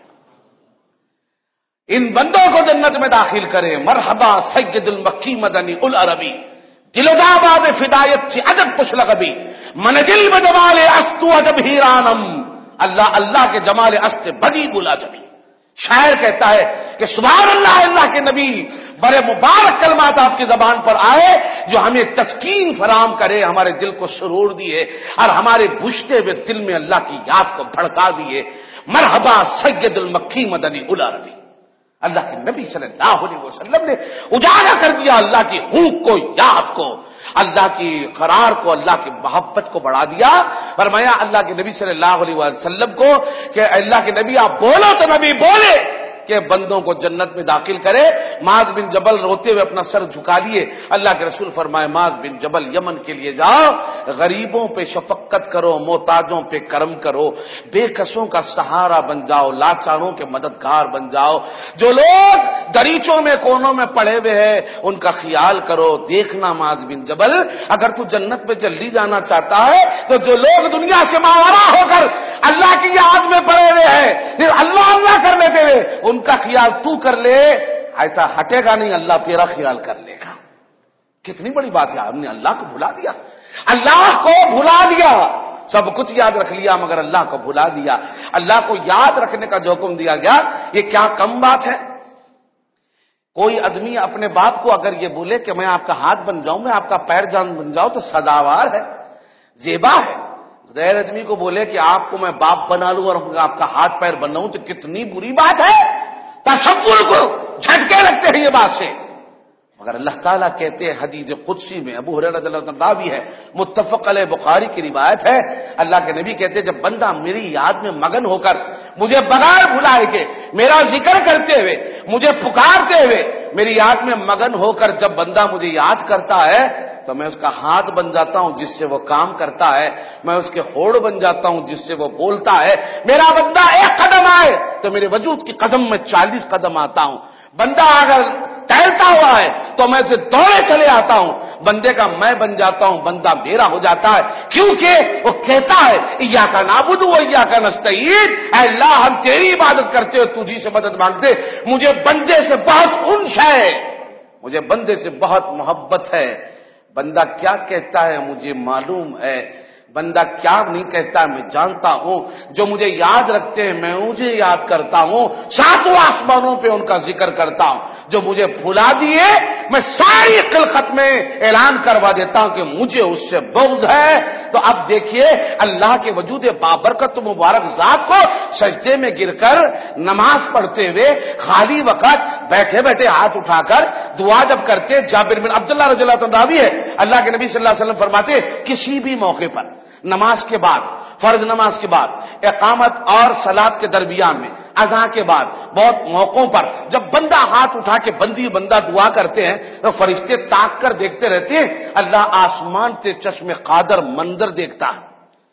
ان بندوں کو جنت میں داخل کرے۔ مرحبا سید المکی مدنی العربی، دل و داباد فدایت سے ادب کچھ لغبی، من دل بجمال استو ادب ہیرانم، اللہ اللہ کے جمال است بدی بولا جبی۔ شاعر کہتا ہے کہ سبحان اللہ، اللہ کے نبی بڑے مبارک کلمات آپ کی زبان پر آئے جو ہمیں تسکین فراہم کرے، ہمارے دل کو سرور دیے اور ہمارے بجھتے ہوئے دل میں اللہ کی یاد کو بھڑکا دیے۔ مرحبا سید المکی مدنی العربی، اللہ کے نبی صلی اللہ علیہ وسلم نے اجاگر کر دیا اللہ کی حقوق کو، یاد کو، اللہ کی قرار کو، اللہ کی محبت کو بڑھا دیا۔ فرمایا اللہ کے نبی صلی اللہ علیہ وسلم کو کہ اللہ کے نبی آپ بولو تو نبی بولے کہ بندوں کو جنت میں داخل کرے۔ معاذ بن جبل روتے ہوئے اپنا سر جھکا لیے، اللہ کے رسول فرمائے معاذ بن جبل یمن کے لیے جاؤ، غریبوں پہ شفقت کرو، محتاجوں پہ کرم کرو، بے کسوں کا سہارا بن جاؤ، لاچاروں کے مددگار بن جاؤ، جو لوگ دریچوں میں کونوں میں پڑے ہوئے ہیں ان کا خیال کرو۔ دیکھنا معاذ بن جبل، اگر تو جنت میں جلدی جانا چاہتا ہے تو جو لوگ دنیا سے ماورا ہو کر اللہ کی یاد میں پڑے ہوئے ہیں، پھر اللہ اللہ کر لیتے ہوئے، ان کا خیال تو کر لے، ایسا ہٹے گا نہیں، اللہ تیرا خیال کر لے گا۔ کتنی بڑی بات ہے، ہم نے اللہ کو بھلا دیا، اللہ کو بھلا دیا، سب کچھ یاد رکھ لیا مگر اللہ کو بھلا دیا۔ اللہ کو یاد رکھنے کا جو حکم دیا گیا، یہ کیا کم بات ہے؟ کوئی آدمی اپنے باپ کو اگر یہ بولے کہ میں آپ کا ہاتھ بن جاؤں، میں آپ کا پیر جان بن جاؤں، تو سزاوار ہے، زیبا ہے۔ غیر آدمی کو بولے کہ آپ کو میں باپ بنا لوں اور آپ کا ہاتھ پیر بناؤں تو کتنی بری بات ہے، تصور کو جھٹکے لگتے ہیں یہ بات سے۔ مگر اللہ تعالیٰ کہتے ہیں حدیث قدسی میں، ابو ہریرہ رضی اللہ عنہ راوی ہے، متفق علیہ بخاری کی روایت ہے، اللہ کے نبی کہتے ہیں جب بندہ میری یاد میں مگن ہو کر مجھے بغیر بھلائے کے میرا ذکر کرتے ہوئے، مجھے پکارتے ہوئے، میری یاد میں مگن ہو کر جب بندہ مجھے یاد کرتا ہے تو میں اس کا ہاتھ بن جاتا ہوں جس سے وہ کام کرتا ہے، میں اس کے ہونٹ بن جاتا ہوں جس سے وہ بولتا ہے۔ میرا بندہ ایک قدم آئے تو میرے وجود کی قدم میں 40 قدم آتا ہوں، بندہ اگر ٹہلتا ہوا ہے تو میں اسے دوڑے چلے آتا ہوں، بندے کا میں بن جاتا ہوں، بندہ میرا ہو جاتا ہے، کیونکہ وہ کہتا ہے ایاک نعبد و ایاک نستعین، اے اللہ ہم تیری عبادت کرتے ہو، تجھی سے مدد مانگتے، مجھے بندے سے بہت انس ہے، مجھے بندے سے بہت محبت ہے۔ بندہ کیا کہتا ہے مجھے معلوم ہے، بندہ کیا نہیں کہتا میں جانتا ہوں، جو مجھے یاد رکھتے ہیں میں مجھے یاد کرتا ہوں، ساتوں آسمانوں پہ ان کا ذکر کرتا ہوں، جو مجھے بھلا دیے میں ساری خلقت میں اعلان کروا دیتا ہوں کہ مجھے اس سے بغض ہے۔ تو اب دیکھیے اللہ کے وجود بابرکت مبارک ذات کو سجدے میں گر کر نماز پڑھتے ہوئے خالی وقت بیٹھے بیٹھے ہاتھ اٹھا کر دعا جب کرتے، جابر بن عبداللہ رضی اللہ عنہ راوی ہے، اللہ کے نبی صلی اللہ علیہ وسلم فرماتے کسی بھی موقع پر، نماز کے بعد، فرض نماز کے بعد، اقامت اور صلاۃ کے درمیان میں، اذان کے بعد، بہت موقعوں پر جب بندہ ہاتھ اٹھا کے بندی بندہ دعا کرتے ہیں تو فرشتے تاک کر دیکھتے رہتے ہیں، اللہ آسمان سے چشم قادر منظر دیکھتا ہے،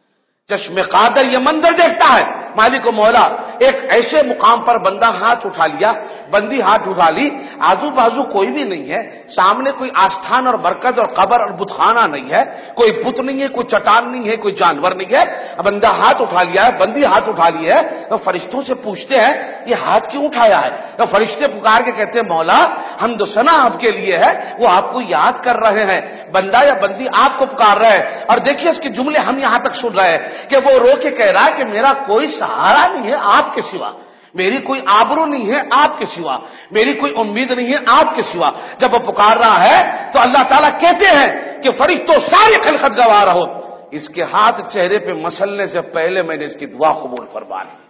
چشم قادر یہ منظر دیکھتا ہے، مالک و مولا ایک ایسے مقام پر بندہ ہاتھ اٹھا لیا، بندی ہاتھ اٹھا لی، آزو بازو کوئی بھی نہیں ہے، سامنے کوئی آستھان اور مرکز اور قبر اور بت خانہ نہیں ہے، کوئی بت نہیں ہے، کوئی چٹان نہیں ہے، کوئی جانور نہیں ہے، بندہ ہاتھ اٹھا لیا ہے، بندی ہاتھ اٹھا لی ہے، تو فرشتوں سے پوچھتے ہیں یہ ہاتھ کیوں اٹھایا ہے؟ تو فرشتے پکار کے کہتے ہیں مولا حمد و ثنا آپ کے لیے ہے، وہ آپ کو یاد کر رہے ہیں، بندہ یا بندی آپ کو پکار رہے ہیں، اور دیکھیے اس کے جملے ہم یہاں تک سن رہے ہیں کہ وہ رو کے کہہ رہا ہے کہ میرا کوئی سہارا نہیں ہے آپ کے سوا، میری کوئی آبرو نہیں ہے آپ کے سوا، میری کوئی امید نہیں ہے آپ کے سوا۔ جب وہ پکار رہا ہے تو اللہ تعالیٰ کہتے ہیں کہ فرشتوں ساری خلقت گواہ رہو، اس کے ہاتھ چہرے پہ مسلنے سے پہلے میں نے اس کی دعا قبول فرما لی،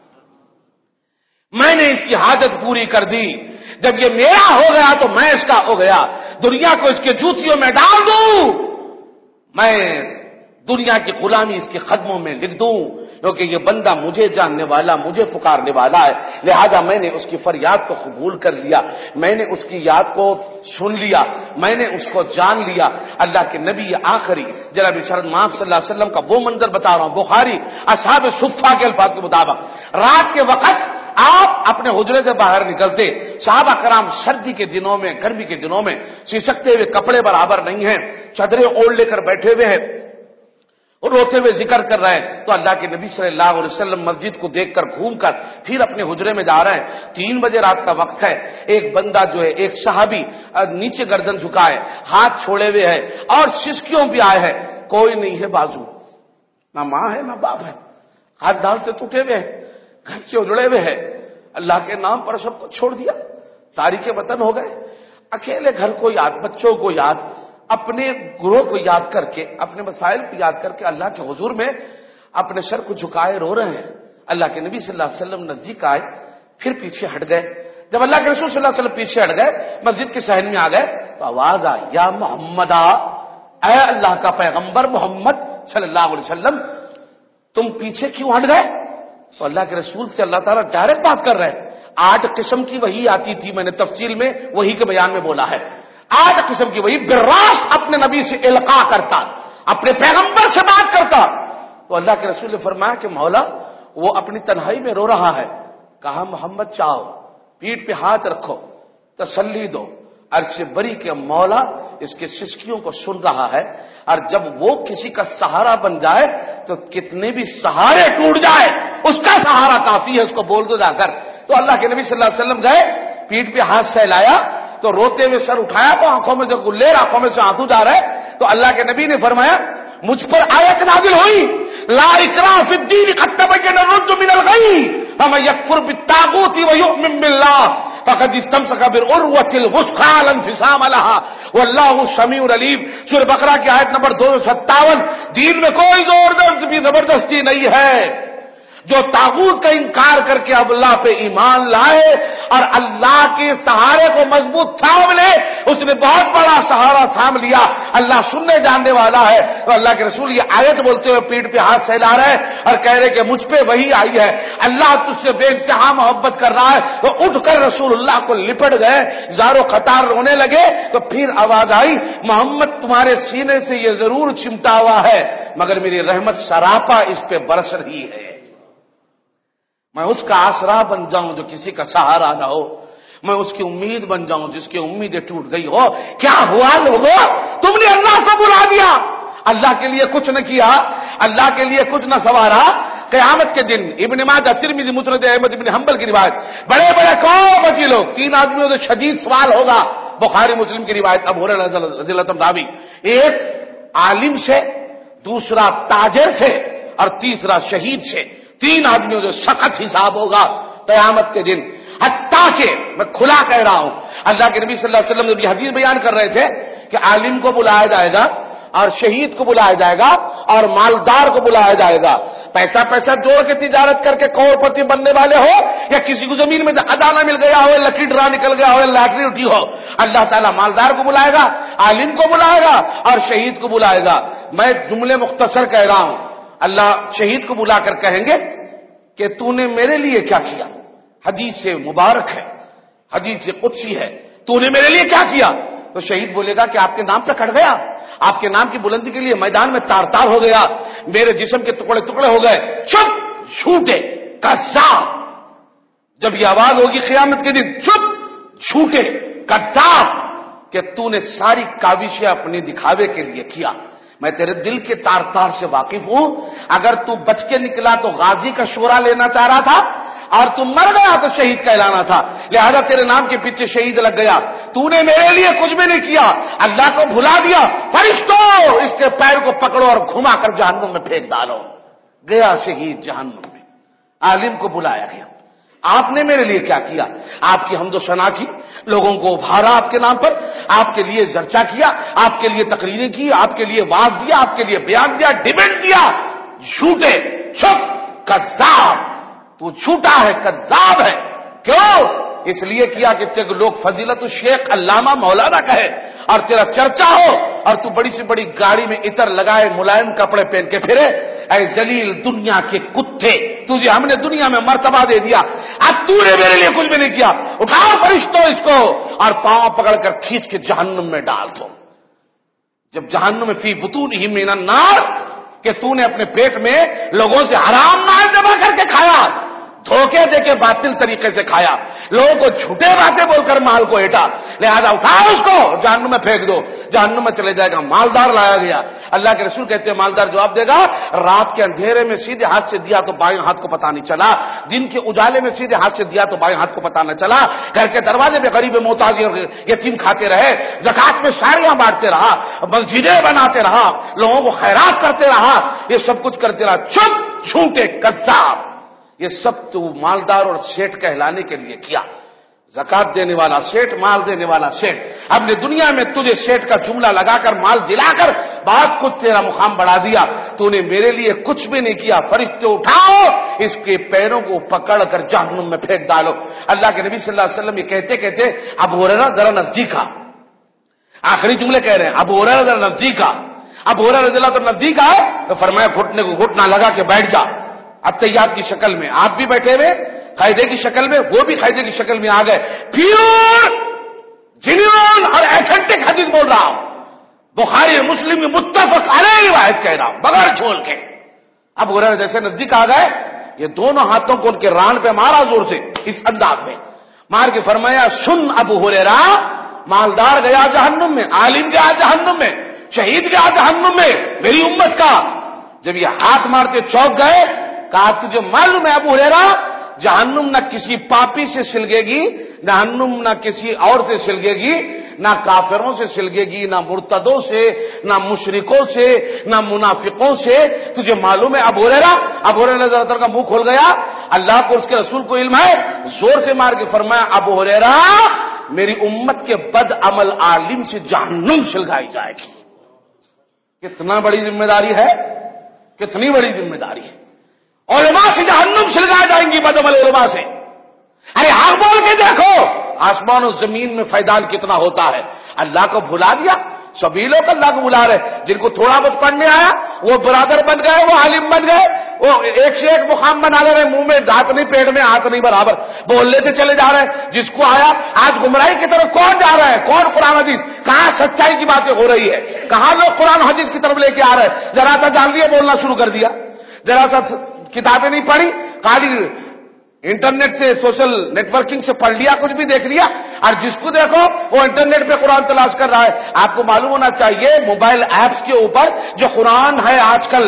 میں نے اس کی حاجت پوری کر دی، جب یہ میرا ہو گیا تو میں اس کا ہو گیا، دنیا کو اس کے جوتیوں میں ڈال دوں، میں دنیا کی غلامی اس کے قدموں میں لکھ دوں، کیونکہ یہ بندہ مجھے جاننے والا، مجھے پکارنے والا ہے، لہذا میں نے اس کی فریاد کو قبول کر لیا، میں نے اس کی یاد کو سن لیا، میں نے اس کو جان لیا۔ اللہ کے نبی آخری جناب شرد مآب صلی اللہ علیہ وسلم کا وہ منظر بتا رہا ہوں، بخاری اصحاب صفہ کے الفاظ کے مطابق رات کے وقت آپ اپنے حجرے سے باہر نکلتے، صحابہ کرام سردی کے دنوں میں، گرمی کے دنوں میں سسکتے ہوئے، کپڑے برابر نہیں ہیں، چادریں اوڑھ لے کر بیٹھے ہوئے ہیں اور روتے ہوئے ذکر کر رہے ہیں، تو اللہ کے نبی صلی اللہ علیہ وسلم مسجد کو دیکھ کر گھوم کر پھر اپنے حجرے میں جا رہے ہیں۔ 3 بجے رات کا وقت ہے، ایک بندہ جو ہے، ایک صحابی نیچے گردن جھکائے، ہاتھ چھوڑے ہوئے ہے اور سسکیوں بھی آئے ہیں، کوئی نہیں ہے بازو، نہ ماں ہے نہ باپ ہے، ہاتھ ڈال سے ٹوٹے ہوئے ہیں، گھر سے اجڑے ہوئے ہیں، اللہ کے نام پر سب کو چھوڑ دیا، تاریخ وطن ہو گئے، اکیلے گھر کو یاد، بچوں کو یاد، اپنے گروہ کو یاد کر کے، اپنے مسائل کو یاد کر کے اللہ کے حضور میں اپنے سر کو جھکائے رو رہے ہیں۔ اللہ کے نبی صلی اللہ علیہ وسلم نزدیک آئے، پھر پیچھے ہٹ گئے۔ جب اللہ کے رسول صلی اللہ علیہ وسلم پیچھے ہٹ گئے، مسجد کے صحن میں آ گئے، تو آواز آئی، یا محمد، اے اللہ کا پیغمبر محمد صلی اللہ علیہ وسلم، تم پیچھے کیوں ہٹ گئے؟ تو اللہ کے رسول سے اللہ تعالیٰ ڈائریکٹ بات کر رہے ہیں۔ 8 قسم کی وحی آتی تھی، میں نے تفصیل میں وحی کے بیان میں بولا ہے، 8 قسم کی وحی براست اپنے نبی سے القاء کرتا، اپنے پیغمبر سے بات کرتا۔ تو اللہ کے رسول نے فرمایا کہ مولا وہ اپنی تنہائی میں رو رہا ہے، کہا محمد چاہو پیٹھ پہ ہاتھ رکھو، تسلی دو، عرش بری کے مولا اس کے سسکیوں کو سن رہا ہے، اور جب وہ کسی کا سہارا بن جائے تو کتنے بھی سہارے ٹوٹ جائے اس کا سہارا کافی ہے، اس کو بول دو جا کر۔ تو اللہ کے نبی صلی اللہ علیہ وسلم گئے، پیٹھ پہ ہاتھ سہلایا، تو روتے ہوئے سر اٹھایا تو آنکھوں میں سے گلیر، آنکھوں میں سے آنسو جا رہے، تو اللہ کے نبی نے فرمایا مجھ پر آیت نازل ہوئی، لا اکراہ فی الدین قد تبین الرشد من الغی فمن یکفر بالطاغوت ویؤمن باللہ فقد استمسک بالعروۃ الوثقی لا انفصام لها واللہ سمیع علیم۔ سورہ بقرہ کی آیت نمبر 257۔ دین میں کوئی زبردستی نہیں ہے، جو طاغوت کا انکار کر کے اب اللہ پہ ایمان لائے اور اللہ کے سہارے کو مضبوط تھام لے، اس نے بہت بڑا سہارا تھام لیا، اللہ سننے جاننے والا ہے۔ تو اللہ کے رسول یہ آیت بولتے ہوئے پیٹھ پہ ہاتھ سہلا رہے اور کہہ رہے کہ مجھ پہ وہی آئی ہے، اللہ تجھ سے بے انتہا محبت کر رہا ہے۔ تو اٹھ کر رسول اللہ کو لپٹ گئے، زارو قطار رونے لگے، تو پھر آواز آئی، محمد تمہارے سینے سے یہ ضرور چمٹا ہوا ہے مگر میری رحمت سراپا اس پہ برس رہی ہے، میں اس کا آسرا بن جاؤں جو کسی کا سہارا نہ ہو، میں اس کی امید بن جاؤں جس کی امیدیں ٹوٹ گئی ہو۔ کیا ہوا لوگوں، تم نے اللہ کو بلا دیا، اللہ کے لیے کچھ نہ کیا، اللہ کے لیے کچھ نہ سوارا۔ قیامت کے دن ابن ماجہ، ترمذی، مسند احمد بن حنبل کی روایت، بڑے بڑے قوم بچی لوگ، 3 آدمیوں سے شدید سوال ہوگا، بخاری مسلم کی روایت، ابو ہریرہ رضی اللہ عنہ راوی، ایک عالم سے، دوسرا تاجر سے اور تیسرا شہید سے، 3 آدمیوں سے سخت حساب ہوگا قیامت کے دن۔ حتیٰ کہ میں کھلا کہہ رہا ہوں، اللہ کے نبی صلی اللہ علیہ وسلم نے یہ حدیث بیان کر رہے تھے کہ عالم کو بلایا جائے گا اور شہید کو بلایا جائے گا اور مالدار کو بلایا جائے گا، پیسہ جوڑ کے تجارت کر کے کروڑپتی بننے والے ہو یا کسی کو زمین میں خزانہ مل گیا ہو، لکی ڈرا نکل گیا ہو، لاٹری اٹھی ہو، اللہ تعالیٰ مالدار کو بلائے گا، عالم کو بلائے گا اور شہید کو بلائے گا۔ میں جملے مختصر کہہ رہا ہوں، اللہ شہید کو بلا کر کہیں گے کہ تو نے میرے لیے کیا کیا، حدیث سے مبارک ہے، حدیث سے قدسی ہے، تو نے میرے لیے کیا کیا؟ تو شہید بولے گا کہ آپ کے نام پہ کٹ گیا، آپ کے نام کی بلندی کے لیے میدان میں تار تار ہو گیا، میرے جسم کے ٹکڑے ٹکڑے ہو گئے۔ چپ، جھوٹے، کذاب۔ جب یہ آواز ہوگی قیامت کے دن، چپ، جھوٹے، کذاب، کہ تو نے ساری کاوشیں اپنے دکھاوے کے لیے کیا، میں تیرے دل کے تار تار سے واقف ہوں، اگر تو بچ کے نکلا تو غازی کا شورا لینا چاہ رہا تھا اور تم مر گیا تو شہید کہلانا تھا، لہذا تیرے نام کے پیچھے شہید لگ گیا، تو نے میرے لیے کچھ بھی نہیں کیا، اللہ کو بھلا دیا، فرشتوں اس کے پیر کو پکڑو اور گھما کر جہنم میں پھینک ڈالو، گیا شہید جہنم میں۔ عالم کو بلایا گیا، آپ نے میرے لیے کیا کیا؟ آپ کی حمد و ثنا کی، لوگوں کو ابھارا آپ کے نام پر، آپ کے لیے چرچا کیا، آپ کے لیے تقریریں کی، آپ کے لیے واعظ دیا، آپ کے لیے بیان دیا، ڈیبیٹ دیا۔ جھوٹے، چپ، کذاب، تو جھوٹا ہے، کذاب ہے۔ کیوں؟ اس لیے کیا کہ تیرے لوگ فضیلت الشیخ علامہ مولانا کہے اور تیرا چرچا ہو اور تو بڑی سے بڑی گاڑی میں عطر لگائے ملائم کپڑے پہن کے پھرے. اے ذلیل دنیا کے کتے، تجھے ہم نے دنیا میں مرتبہ دے دیا، اب تو نے میرے لیے کچھ بھی نہیں کیا. اٹھاؤ فرشتوں اس کو اور پاؤں پکڑ کر کھینچ کے جہنم میں ڈال دو. جب جہنم میں فی بطونہ من النار، کہ تو نے اپنے پیٹ میں لوگوں سے حرام مال جمع کر کے کھایا، دھوکے دے کے باطل طریقے سے کھایا، لوگوں کو جھوٹے باتیں بول کر مال کو ہٹا، لہذا اٹھاؤ اس کو جہنم میں پھینک دو. جہنم میں چلے جائے گا. مالدار لایا گیا. اللہ کے رسول کہتے ہیں مالدار جواب دے گا، رات کے اندھیرے میں سیدھے ہاتھ سے دیا تو بائیں ہاتھ کو پتہ نہیں چلا، دن کے اجالے میں سیدھے ہاتھ سے دیا تو بائیں ہاتھ کو پتہ نہ چلا، گھر کے دروازے پہ غریب محتاج یتیم کھاتے رہے، زکات میں ساڑیاں بانٹتے رہا، مسجدیں بناتے رہا، لوگوں کو خیرات کرتے رہا، یہ سب کچھ کرتے رہا. چپ جھوٹے کذاب. یہ سب تو مالدار اور سیٹ کہلانے کے لیے کیا. زکات دینے والا سیٹ، مال دینے والا سیٹ. اب نے دنیا میں تجھے سیٹ کا جملہ لگا کر مال دلا کر بات کچھ تیرا مقام بڑھا دیا. تو نے میرے لیے کچھ بھی نہیں کیا. فرشتے اٹھاؤ اس کے پیروں کو پکڑ کر جہنم میں پھینک ڈالو. اللہ کے نبی صلی اللہ علیہ وسلم یہ کہتے کہتے اب ہو رہا ذرا نزدیک آ. آخری جملے کہہ رہے ہیں اب ہو رہا ذرا نزدیک آ. اب ہو رہا رضی اللہ تو نزدیک آئے تو فرمایا گھٹنے کو گھٹنا لگا کے بیٹھ جا. اتحیات کی شکل میں آپ بھی بیٹھے ہوئے، قاعدے کی شکل میں وہ بھی قاعدے کی شکل میں آ گئے. پیور جنون اور ایتھنٹک حدیث بول رہا ہوں، بخاری مسلم میں متفق علیہ روایت کہہ رہا ہوں بغیر چھول کے. اب ہو رہا جیسے نزدیک آ گئے، یہ دونوں ہاتھوں کو ان کے ران پہ مارا زور سے اس انداز میں مار کے فرمایا سن ابو ہریرہ، مالدار گیا جہنم میں، عالم گیا جہنم میں، شہید گیا جہنم میں میری امت کا. جب یہ ہاتھ مارتے چوک گئے، کہا تجھے معلوم ہے ابو ہریرہ جہنم نہ کسی پاپی سے سلگے گی، جہنم نہ کسی اور سے سلگے گی، نہ کافروں سے سلگے گی، نہ مرتدوں سے، نہ مشرکوں سے، نہ منافقوں سے. تجھے معلوم ہے ابو ہریرہ؟ ابو ہریرہ کا منہ کھول گیا. اللہ کو اس کے رسول کو علم ہے، زور سے مار کے فرمایا ابو ہریرہ میری امت کے بد عمل عالم سے جہنم سلگائی جائے گی. کتنا بڑی ذمہ داری ہے، کتنی بڑی ذمہ داری ہے. علماء سے جہنم سلگائے جائیں گی بدعمل علماء سے. ارے آگ بول کے دیکھو آسمان و زمین میں فیضان کتنا ہوتا ہے. اللہ کو بھلا دیا. سبھی لوگ اللہ کو بلا رہے، جن کو تھوڑا بہت پڑھنے آیا وہ برادر بن گئے، وہ عالم بن گئے، وہ ایک سے ایک مقام بنا لے رہے، منہ میں دانت نہیں، پیٹ میں ہاتھ نہیں، برابر بول لیتے چلے جا رہے ہیں. جس کو آیا آج گمراہی کی طرف کون جا رہا ہے؟ کون قرآن حدیث؟ کہاں سچائی کی باتیں ہو رہی ہے؟ کہاں لوگ قرآن حدیث کی طرف لے کے آ رہے ہیں؟ ذرا سا جان لیا بولنا شروع کر دیا، ذرا سا کتابیں نہیں پڑھی، خالی انٹرنیٹ سے سوشل نیٹورکنگ سے پڑھ لیا، کچھ بھی دیکھ لیا، اور جس کو دیکھو وہ انٹرنیٹ پہ قرآن تلاش کر رہا ہے. آپ کو معلوم ہونا چاہیے موبائل ایپس کے اوپر جو قرآن ہے آج کل